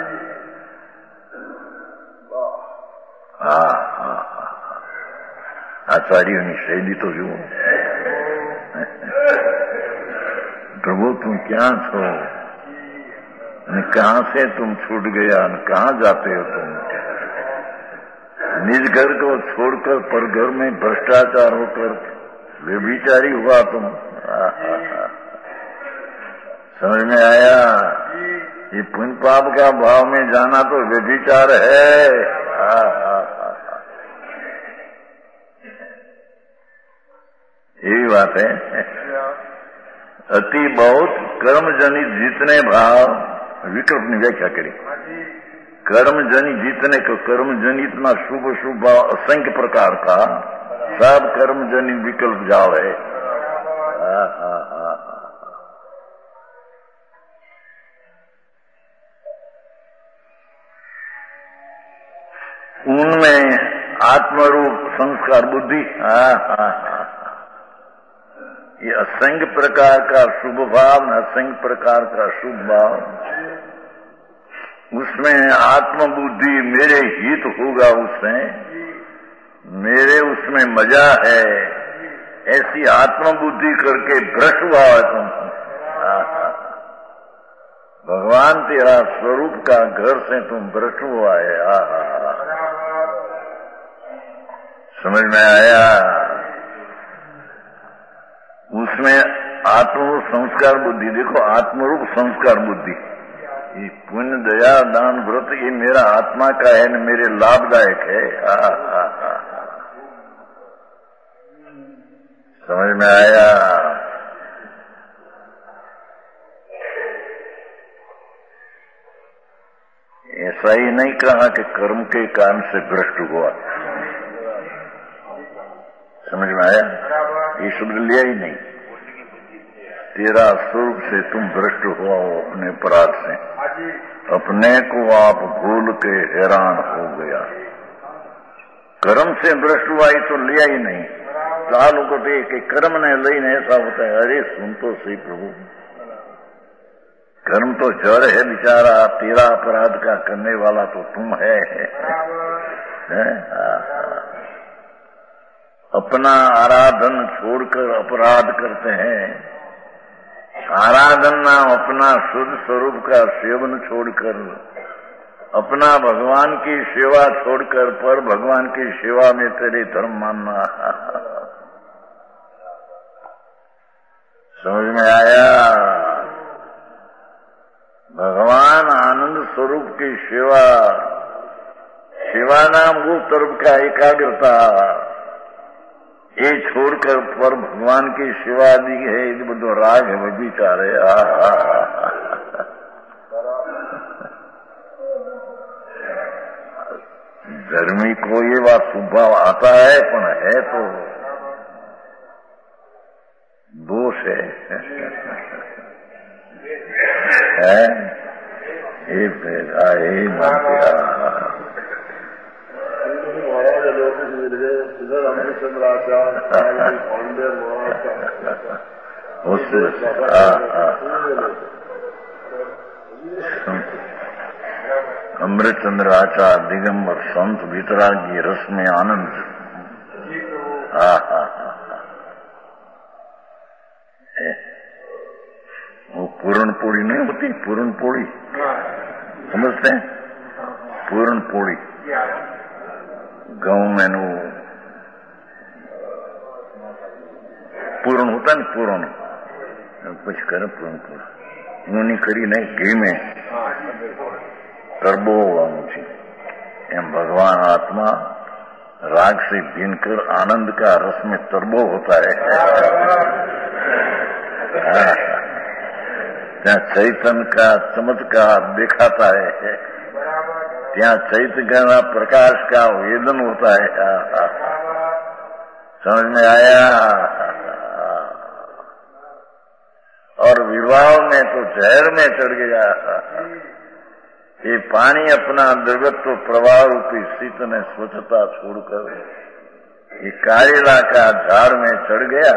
हाँ हाँ हाँ आचार्यों की शैली तो जो प्रभु तुम क्या छो, कहाँ से तुम छूट गया, कहाँ जाते हो तुम? निज घर को छोड़कर पर घर में भ्रष्टाचार होकर व्यभिचारी हुआ तुम। समझ में आया? ये पुण्य पाप का भाव में जाना तो व्यभिचार है। हा, हा, हा, हा। यही बात है। अति बहुत कर्म जनित जितने भाव, विकल्प ने व्याख्या करी, कर्म जनित जितने को कर्म जनित ना शुभ शुभ भाव असंख्य प्रकार का सब कर्म जनित विकल्प जाव है। हा, हा, हा, हा। उनमें आत्मरूप संस्कार बुद्धि, हा, हा, हा। ये असंख्य प्रकार का शुभ भाव न असंख्य प्रकार का शुभ भाव, उसमें आत्म बुद्धि मेरे हित होगा, उसमें मेरे उसमें मजा है, ऐसी आत्म बुद्धि करके भ्रष्ट हुआ है तुम। भगवान तेरा स्वरूप का घर से तुम भ्रष्ट हुआ है। हा, हा। समझ में आया? उसमें आत्म संस्कार बुद्धि, देखो आत्मरूप संस्कार बुद्धि, ये पुण्य दया दान व्रत ये मेरा आत्मा का है न मेरे लाभदायक है। हा, हा, हा। समझ में आया? ऐसा ही नहीं कहा कि कर्म के कारण से भ्रष्ट हुआ। समझ में आया? ये शब्द लिया ही नहीं। तेरा स्वरूप से तुम भ्रष्ट हुआ हो अपने अपराध से, अपने को आप भूल के हैरान हो गया। कर्म से भ्रष्ट हुआ ही तो लिया ही नहीं। चालू को देख के कर्म ने लईने ऐसा होता है। अरे सुन तो सही प्रभु, कर्म तो जड़ है बेचारा, तेरा अपराध का करने वाला तो तुम है, है? अपना आराधन छोड़कर अपराध करते हैं। आराधन नाम अपना शुद्ध स्वरूप का सेवन छोड़कर, अपना भगवान की सेवा छोड़कर पर भगवान की सेवा में तेरे धर्म मानना। समझ में आया? भगवान आनंद स्वरूप की सेवा, सेवा नाम वो तरफ का एकाग्रता, ये छोड़कर पर भगवान की सेवा दी है, ये बड़ो राग है, वो विचार है। धर्मी को ये बात स्वभाव आता है, पर है तो दोष है, है? ये पैदा ही मानते उससे अमृतचंद्र आचार्य दिगंबर संत वितरागी रस में आनंद। हा, हा, हा। वो पूर्ण पोड़ी नहीं होती, पूर्ण पोड़ी समझते हैं? पूर्ण पोड़ी गाँव में नो पूर्ण होता है, पूर्ण कुछ करे पूर्ण पूर्ण यूं नहीं करी नहीं घी में तरबो मुझे एम भगवान आत्मा राग से भीनकर आनंद का रस में तरबो होता है। त्या चैतन्य का चमत्कार दिखाता है, त्या चैतन्य का प्रकाश का वेदन होता है। समझ में आया? और विवाह में तो जहर में चढ़ गया। ये पानी अपना द्रवत्व प्रवाह रूपी शीत ने स्वच्छता छोड़कर ये कारेला का झाड़ में चढ़ गया।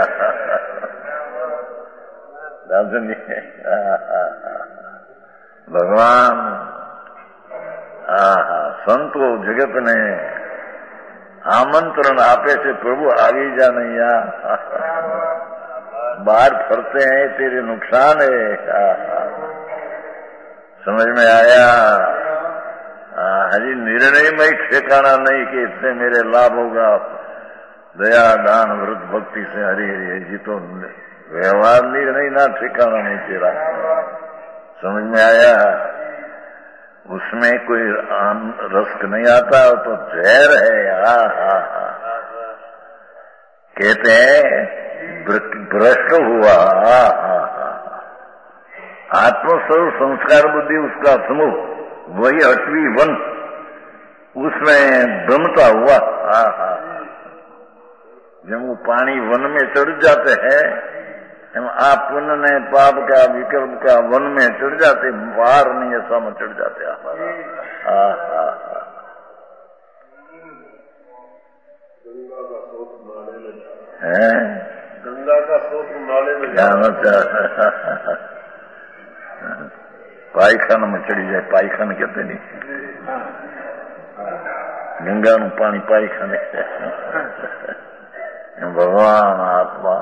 भगवान संतो जगत ने आमंत्रण आपे से प्रभु आगे जा नहीं आ, बाहर फरते हैं तेरे नुकसान है। समझ में आया? हरी निर्णय में ठिकाना नहीं कि इससे मेरे लाभ होगा। दया दान व्रत भक्ति से हरी हरी जी तो व्यवहार नहीं ना ठिकाना नहीं तेरा। समझ में आया? उसमें कोई रस नहीं आता तो जहर है। हा हा हा कहते हैं भ्रष्ट हुआ। हा हा आत्मस्वरूप संस्कार बुद्धि उसका समूह, वही अटवी वन, उसमें भ्रमता हुआ। हा हा जब वो पानी वन में चढ़ जाते हैं, हम आप पुण्य ने पाप का विकल्प का वन में चढ़ जाते, बाहर नहीं ऐसा में चढ़ जाते आप। हा हा है गंगा का स्रोत नाले में जाना चाहता, पायखाना में चढ़ी जाए, पायखाना कहते नहीं, गंगा नु पानी पायखाने। भगवान आत्मा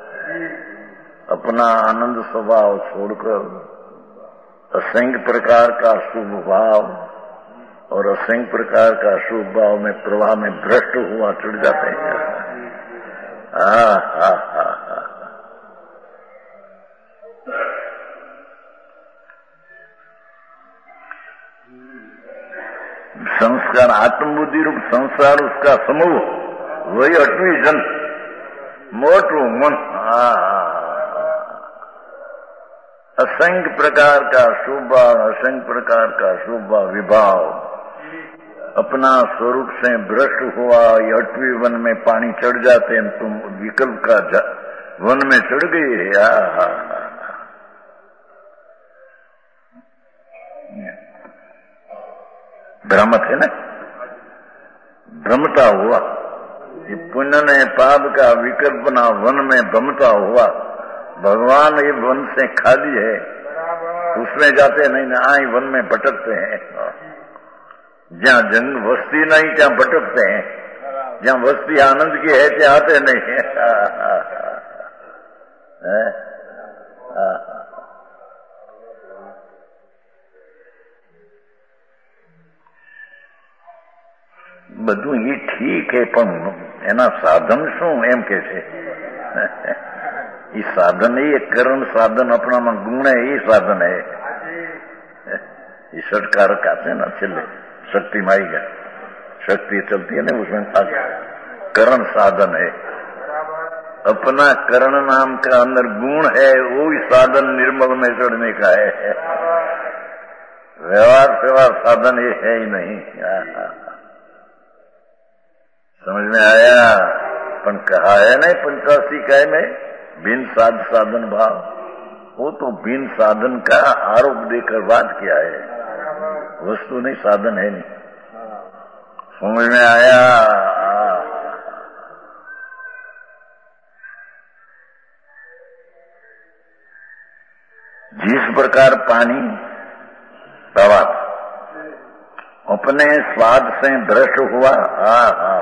अपना आनंद स्वभाव छोड़कर असंख्य प्रकार का शुभ भाव और असंख्य प्रकार का शुभ भाव में प्रवाह में भ्रष्ट हुआ चढ़ जाते हैं। हा हा हा हा संस्कार आत्मबुद्धि रूप संसार उसका समूह, वही अटवी जन मोटू मन। असंख्य प्रकार का शुभ असंख्य प्रकार का शुभ विभाव अपना स्वरूप से भ्रष्ट हुआ, अटवी वन में पानी चढ़ जाते हैं, तुम विकल्प का वन में चढ़ गई है। भ्रमत है ना, भ्रमता हुआ, ये पुण्य ने पाप का विकल्प ना वन में भ्रमता हुआ। भगवान ये वन से खाली है, उसमें जाते नहीं ना, आई वन में भटकते हैं। जहाँ जंग वस्ती नहीं क्या भटकते हैं, जहाँ वस्ती आनंद की है क्या आते नहीं है। બધું એ ઠીક है, પણ એના સાધન શું એમ કે છે? ये साधन है, ये करण साधन अपना में गुण है, ये साधन है। ये षटकारक आते हैं ना, चले शक्ति माई का शक्ति चलती है ना, उसमें करण साधन है। अपना करण नाम का अंदर गुण है, वो ही साधन निर्मल में चढ़ने का है। व्यवहार व्यवहार साधन ये है ही नहीं। समझ में आया? पण कहा है नहीं पंचासी काय में बिन साध साधन भाव, वो तो बिन साधन का आरोप देकर बात किया है, वस्तु नहीं साधन है नहीं। समझ में आया? जिस प्रकार पानी प्रवाह अपने स्वाद से भ्रष्ट हुआ, हा हा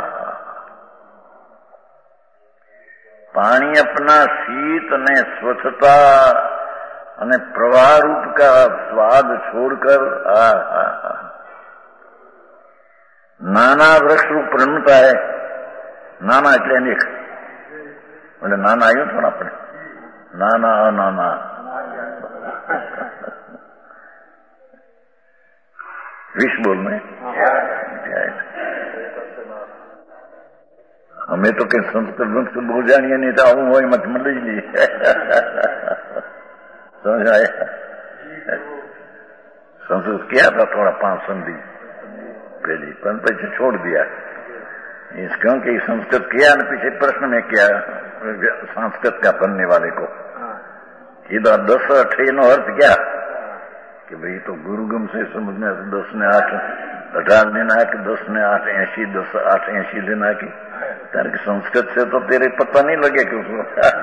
पानी अपना शीत ने स्वच्छता અને प्रवाह रूप का स्वाद छोड़कर आ, आ, आ, नाना वृक्ष रूप प्रणता है। नाना એટલે અનેક, એટલે નાના આવ્યું પણ આપણે નાના અનાના विष बोल में हमें तो कहीं संस्कृत वंश बोल जानिए नहीं था, हूँ वही मत मिल ली। समझ आया? संस्कृत किया था थोड़ा पांच संधि पहले, पर पीछे छोड़ दिया। इस क्योंकि संस्कृत किया न पीछे प्रश्न में किया संस्कृत का पढ़ने वाले को, इधर दस अठे नो अर्थ क्या कि भाई तो गुरुगम से समझने दस ने आठ अठारह लेना कि दस ने आठ ऐसी दस आठ ऐसी लेना की, तार की संस्कृत से तो तेरे पता नहीं लगे कि उसको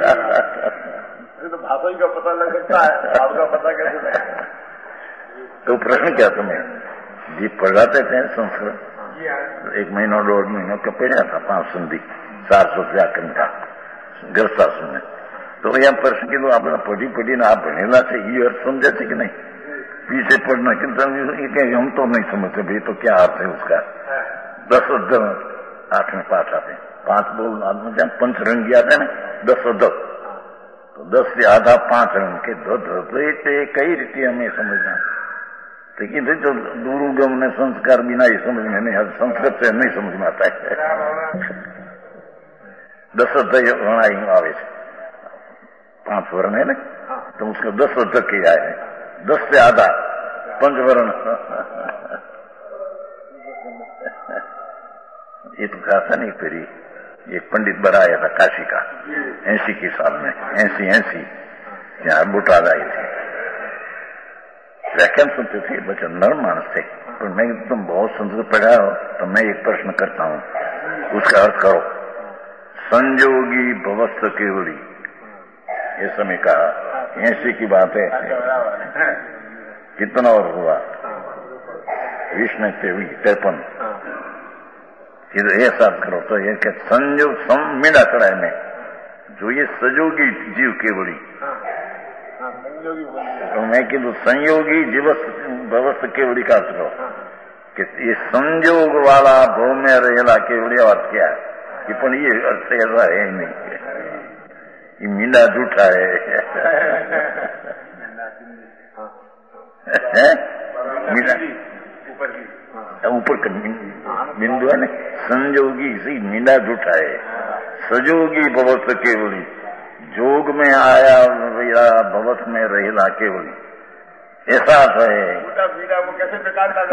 तो भाषा ही का पता लग सकता है, आपका पता कैसे लगे? तो प्रश्न क्या तुम्हें जी पढ़ाते थे संस्कृत, एक महीना डेढ़ महीना का पढ़ा था, पांच संधि चार सौ व्याकरण का गरसा सुने। तो यहाँ प्रश्न की आपने पढ़ी पढ़ी ना आप भणेला से ये अर्थ समझे थे कि नहीं? पीछे पढ़ना कि हम तो नहीं समझते भाई तो क्या अर्थ है उसका। दस आठ में पाठ आते, पांच बोल आदमी पंचरंगी आते ना, दस दस तो दस से आधा पांच रंग के दो तो ये कई रीति हमें समझना, लेकिन तो दूरुगम ने संस्कार बिना ही समझ में नहीं, संस्कृत से नहीं समझ में आता है। दस वर्ण आवे पांच वर्ण है ना, तो उसको दस तक किया है, दस से आधा पंचवर्ण। ये तो कहा था नहीं, फिर एक पंडित बड़ा आया था काशी का ऐसी के साल में, ऐसी ऐसी यहाँ बुटाद आई थी, व्याख्यान सुनते थे, बच्चे नर्म मानस थे, पर मैं तुम बहुत संस्कृत पढ़ा हो तो मैं एक प्रश्न करता हूँ, उसका अर्थ करो। संजोगी भवस्थ केवली, ये समय कहा, ऐसी की बात है, कितना और हुआ विष्णु तेवी तिरपन, ऐसा करो तो ये क्या संयोग सम मिला चढ़ाए में, जो ये सजोगी जीव केवली, तो मैं कीधु संयोगी जीवस भवस्थ केवली का करो कि ये संयोग वाला भव में रहेला केवली अर्थ क्या है, कि पण ये अर्थ ऐसा है नहीं, ये मींडा झूठा है, मींडा ऊपर का बिंदु है ना, संजोगी सी मींडा झूठा है, सजोगी भवस्थ केवली, जोग में आया या भवस में रहेला केवली, ऐसा है। वो कैसे निकालता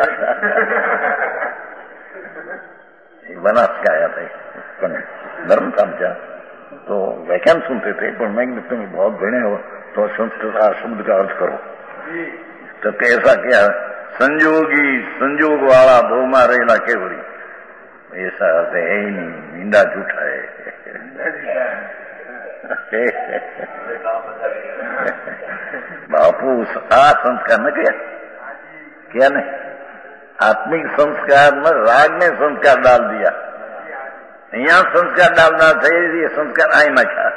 बनास का आया था धर्म काम क्या, तो व्याख्यान सुनते थे, पर मैं तुम्हें बहुत बड़े हो तो संस्कृत शब्द का अर्थ करो, तो कैसा क्या संजोगी संजोग वाला भूमा रहेला केवली, ऐसा अर्थ है ही नहीं, मींडा झूठा है। बापू आ संस्कार न किया क्या नहीं, आत्मिक संस्कार में राग में संस्कार डाल दिया, यहाँ संस्कार डालना चाहिए, ये संस्कार आई ना क्या,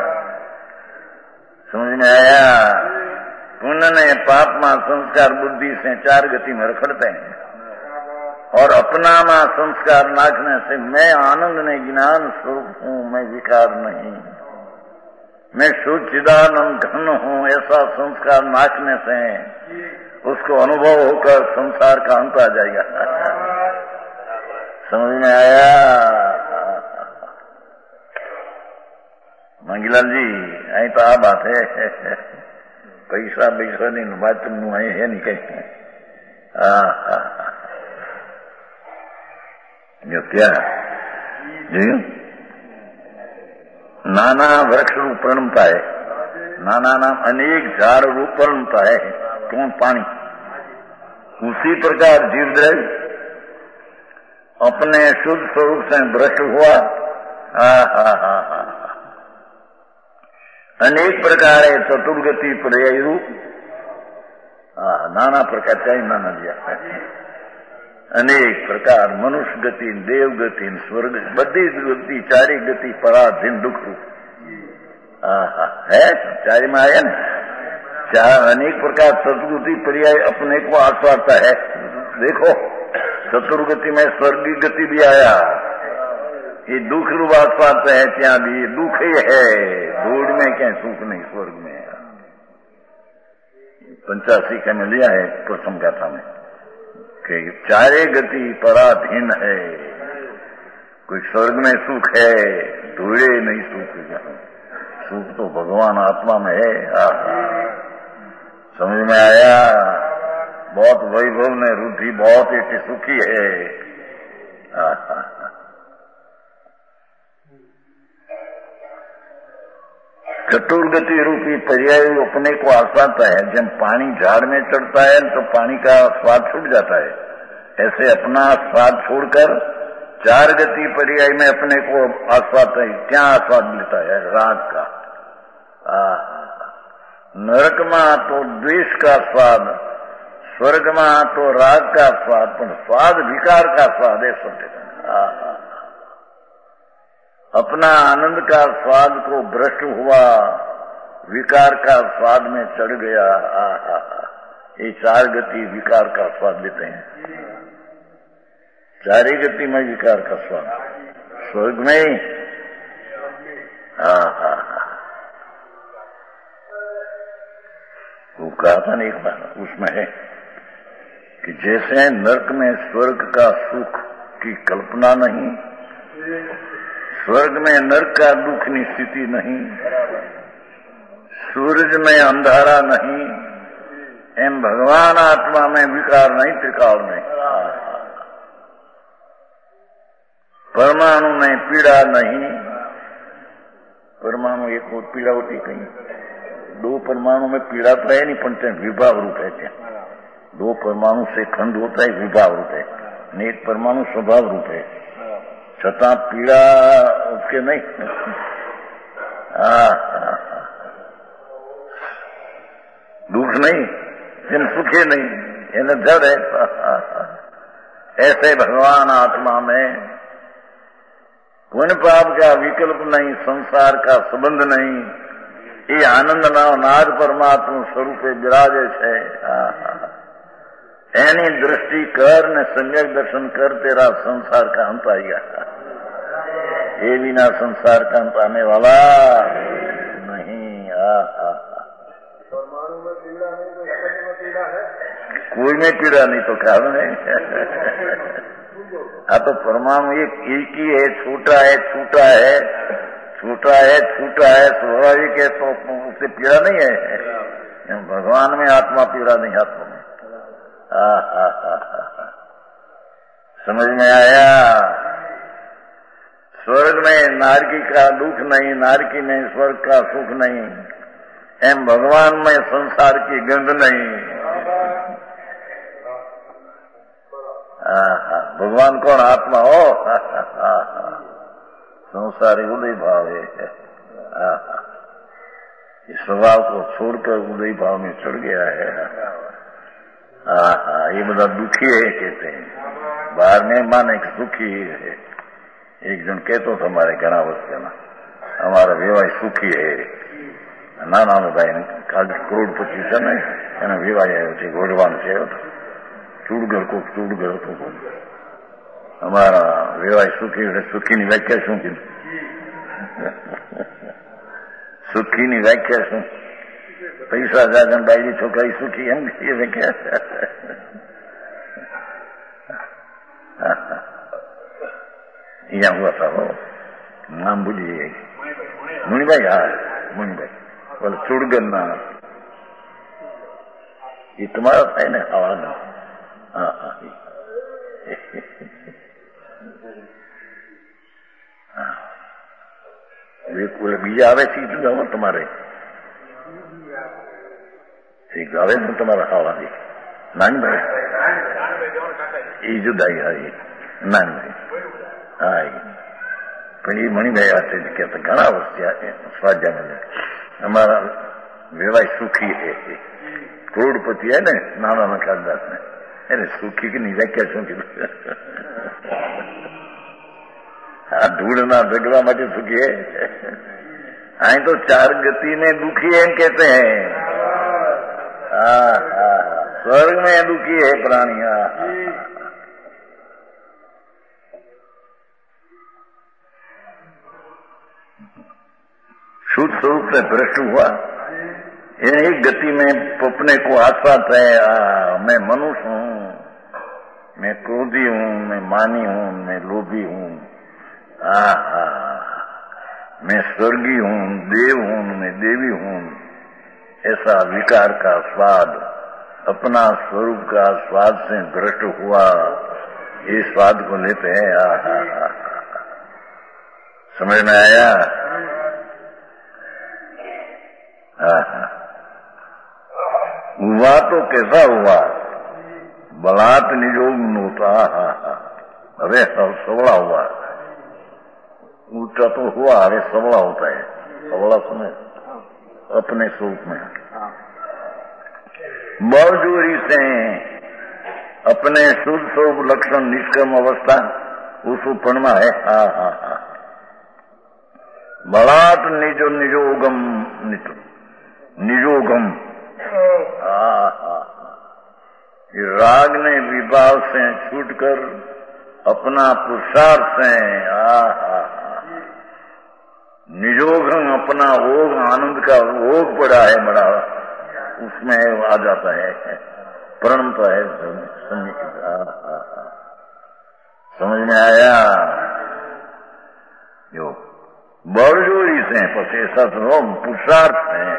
समझ में आया। पुण्य ने पाप में संस्कार बुद्धि से चार गति में रखड़ते हैं, और अपना में संस्कार नाखने से मैं आनंद ने ज्ञान स्वरूप हूँ, मैं विकार नहीं, मैं शुद्ध चिदानंद घन हूँ, ऐसा संस्कार नाखने से उसको अनुभव होकर संसार का अंत आ जाएगा। समझ में आया मंगीलाल जी? आई तो आ बात है, पैसा पैसा नहीं बात तुम आई है नहीं कहीं, जो क्या जी नाना वृक्ष रूप प्रणमता है, नाना नाम अनेक झाड़ रूप प्रणमता है, कौन पानी, उसी प्रकार जीव द्रव्य अपने शुद्ध स्वरूप से भ्रष्ट हुआ। हा हा हा हा अनेक प्रकार है चतुर्गति पर्याय रूप, नाना प्रकार चाहिए नाना दिया, अनेक प्रकार मनुष्य गति, देव गति, स्वर्ग, बधी गति, चारी गति पराधीन दुख रूप है, चारी में आया ना, चार अनेक प्रकार चतुर्गति पर्याय अपने को आस्वादता है। देखो चतुर्गति में स्वर्गीय गति भी आया, ये दुख रूप आस्वाद है, ત્યાં भी दुख ही है, धूड़ में क्या सुख नहीं, स्वर्ग में। पंचासी का में लिया है प्रथम गाथा में कि चारे गति पराधीन है, कोई स्वर्ग में सुख है, धूड़े नहीं सुख, सुख तो भगवान आत्मा में है। समझ में आया? बहुत वैभव ने रुधि बहुत एक सुखी है। चतुर्गति रूपी पर्याय अपने को आस्वादता है, जब पानी झाड़ में चढ़ता है तो पानी का स्वाद छूट जाता है, ऐसे अपना स्वाद छोड़कर चार गति पर्याय में अपने को आस्वाद है। क्या आस्वाद मिलता है? राग का। नरक में तो द्वेष का स्वाद, स्वर्ग में तो राग का स्वाद, पर स्वाद विकार का स्वाद है सब। अपना आनंद का स्वाद को भ्रष्ट हुआ, विकार का स्वाद में चढ़ गया। आहा, ये चार गति विकार का स्वाद लेते हैं, चारी गति में विकार का स्वाद, स्वर्ग में। आहा, कहा था ना एक बार, उसमें है कि जैसे नरक में स्वर्ग का सुख की कल्पना नहीं, स्वर्ग में नरक का दुख की स्थिति नहीं, सूरज में अंधारा नहीं, एम भगवान आत्मा में विकार नहीं, त्रिकाल नहीं, परमाणु में पीड़ा नहीं, परमाणु एक और पीड़ा होती कहीं, दो परमाणु में पीड़ा तो है नहीं, पण विभाव रूप है क्या, दो परमाणु से खंड होता है, विभाव रूप है, एक परमाणु स्वभाव रूप है, छता पीड़ा उसके नहीं। दुख नहीं, जिन सुखे नहीं, इन्हें जड़ है। ऐसे भगवान आत्मा में पुण्य पाप का विकल्प नहीं, संसार का संबंध नहीं, ये आनंद नाव नाद परमात्मा स्वरूप विराजे है। एनी दृष्टि कर ने सम्यक दर्शन कर, तेरा संसार का अंत आएगा। ये बिना संसार का अंत आने वाला नहीं। आ, आ, परमाणु में पीड़ा नहीं तो स्वर्ग में पीड़ा है, कोई में पीड़ा नहीं तो क्या है। हाँ तो परमाणु एक एक ही है, छोटा है, छूटा है, छोटा है, छूटा है, स्वाभाविक है, तो उससे पीड़ा नहीं है। भगवान में आत्मा पीड़ा नहीं, आत्मा में। आ, आ, आ, आ, समझ में आया? स्वर्ग में नारकी का दुख नहीं, नारकी में स्वर्ग का सुख नहीं, एम भगवान में संसार की गंध नहीं। भगवान कौन? आत्मा हो। संसारी उदय भाव है। इस स्वभाव को छोड़कर उदय भाव में चढ़ गया है। हाँ, ये बड़ा दुखी है कहते हैं, बाहर में माने सुखी है। एक जन कहते थे हमारे घना वस्तु ना, हमारा विवाह सुखी है। नाना भाई काल करोड़पति છે ને એને વિવાહ આવ્યો છે, ગોઢવાન છે, ચૂડગર કોક ચૂડગર હતો કોક. અમારા વિવાહ સુખી એટલે સુખીની વ્યાખ્યા શું કીધું? સુખીની વ્યાખ્યા શું? પૈસા જાગન બાયરી છોકરી સુખી એમ એ વ્યાખ્યા. અહીંયા હુआ था वो, नाम भूलिए, मुनिभाई। हाँ, मुनिभाई बोले चुड़गन ना, ये तुम्हारा था ना हवा ना। हाँ हाँ वे कोई बीजा आवे सीट जाओ तुम्हारे, ठीक आवे तो तुम्हारा हवा दी नानी भाई ये जुदाई आई नानी भाई। हाँ પણ એ મણિભાઈ હાથે જ કહેતા ઘણા વર્ષ સ્વાધ્યાય અમારા વેવાય સુખી છે, કરોડપતિ હે ને નાના ખાનદાસ ને, એને સુખી કે ની વ્યાખ્યા શું કીધું? આ ધૂળના ઝઘડા માટે સુખી હે। અહીં તો ચાર ગતિ में दुखी है कहते हैं। हाँ हाँ, स्वर्ग में दुखी है प्राणी। हाँ शुद्ध स्वरूप से भ्रष्ट हुआ, एक गति में अपने को आस्वाद है। आ, मैं मनुष्य हूँ, मैं क्रोधी हूँ, मैं मानी हूँ, मैं लोभी हूँ, मैं स्वर्गी हूँ, देव हूँ, मैं देवी हूँ, ऐसा विकार का स्वाद, अपना स्वरूप का स्वाद से भ्रष्ट हुआ, ये स्वाद को लेते हैं। आ, आ, आ, समझ में आया? हुआ तो कैसा हुआ? बलात् निजोग नोता। अरे सबला हुआ, ऊंचा तो हुआ, अरे सबला होता है। सबला सुने अपने स्वरूप में बलजोरी से अपने शुद्ध स्वरूप लक्षण निष्क्रम अवस्था उस उपन में है। हाँ हाँ हाँ, बलात् निजो निजोगम नित निजोगम। राग ने विभाव से छूटकर अपना पुरुषार्थ से निजोगम, अपना ओग आनंद का ओग पड़ा है बड़ा। उसमें आ जाता है, प्रण तो है। समझ में आया? जो बड़जोरी से पसे सतनो पुरुषार्थ है,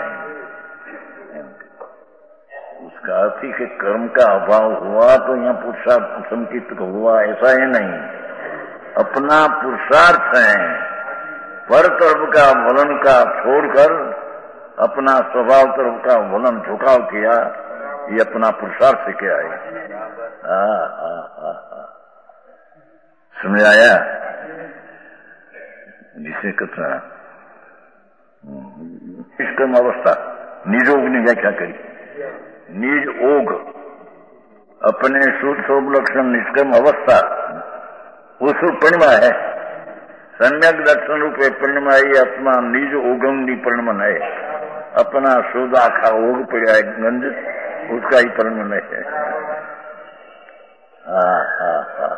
उसका अर्थ ही कि कर्म का अभाव हुआ तो यहाँ पुरुषार्थ संकित हुआ, ऐसा ही नहीं। अपना पुरुषार्थ है, पर तरफ का वलन का छोड़कर अपना स्वभाव तरफ का वलन झुकाव किया, ये अपना पुरुषार्थ से क्या है। हाँ हाँ हाँ हाँ, समझ आया? जिसे कहते हैं निष्कर्म अवस्था, निजोग ने व्याख्या करी। निज ओग अपने शुद्ध शोभ लक्षण निष्कर्म अवस्था, उस पूर्णिमा है। सम्यक दर्शन रूपे पूर्णिमा ही आत्मा निज ओगम परिणमन है। अपना शुद्ध आखा ओग पड़ा है गंज, उसका ही परिणमन है। हाँ हाँ हाँ,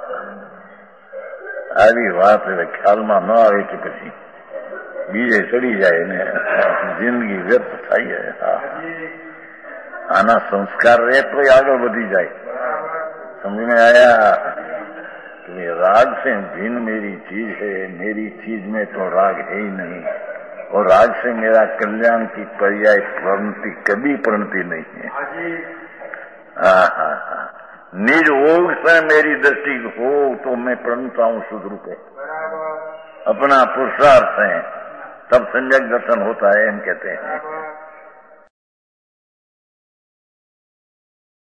આવી વાત ખ્યાલમાં ન આવે કે પછી બીજે ચડી જાય ને જિંદગી વ્યર્થ થાય જાય। હા, આના સંસ્કાર રહે તો આગળ વધી જાય। समझ में आया? कि राग से भिन्न मेरी चीज है, मेरी चीज में तो राग है ही नहीं, और राग से मेरा कल्याण की पर्याय प्रणति कभी प्रणति नहीं है। हाँ हाँ हाँ, निज ओग से मेरी दृष्टि हो तो मैं प्रणता हूं शुद्ध रूप है। अपना पुरुषार्थ है तब सम्यक दर्शन होता है, हम कहते हैं।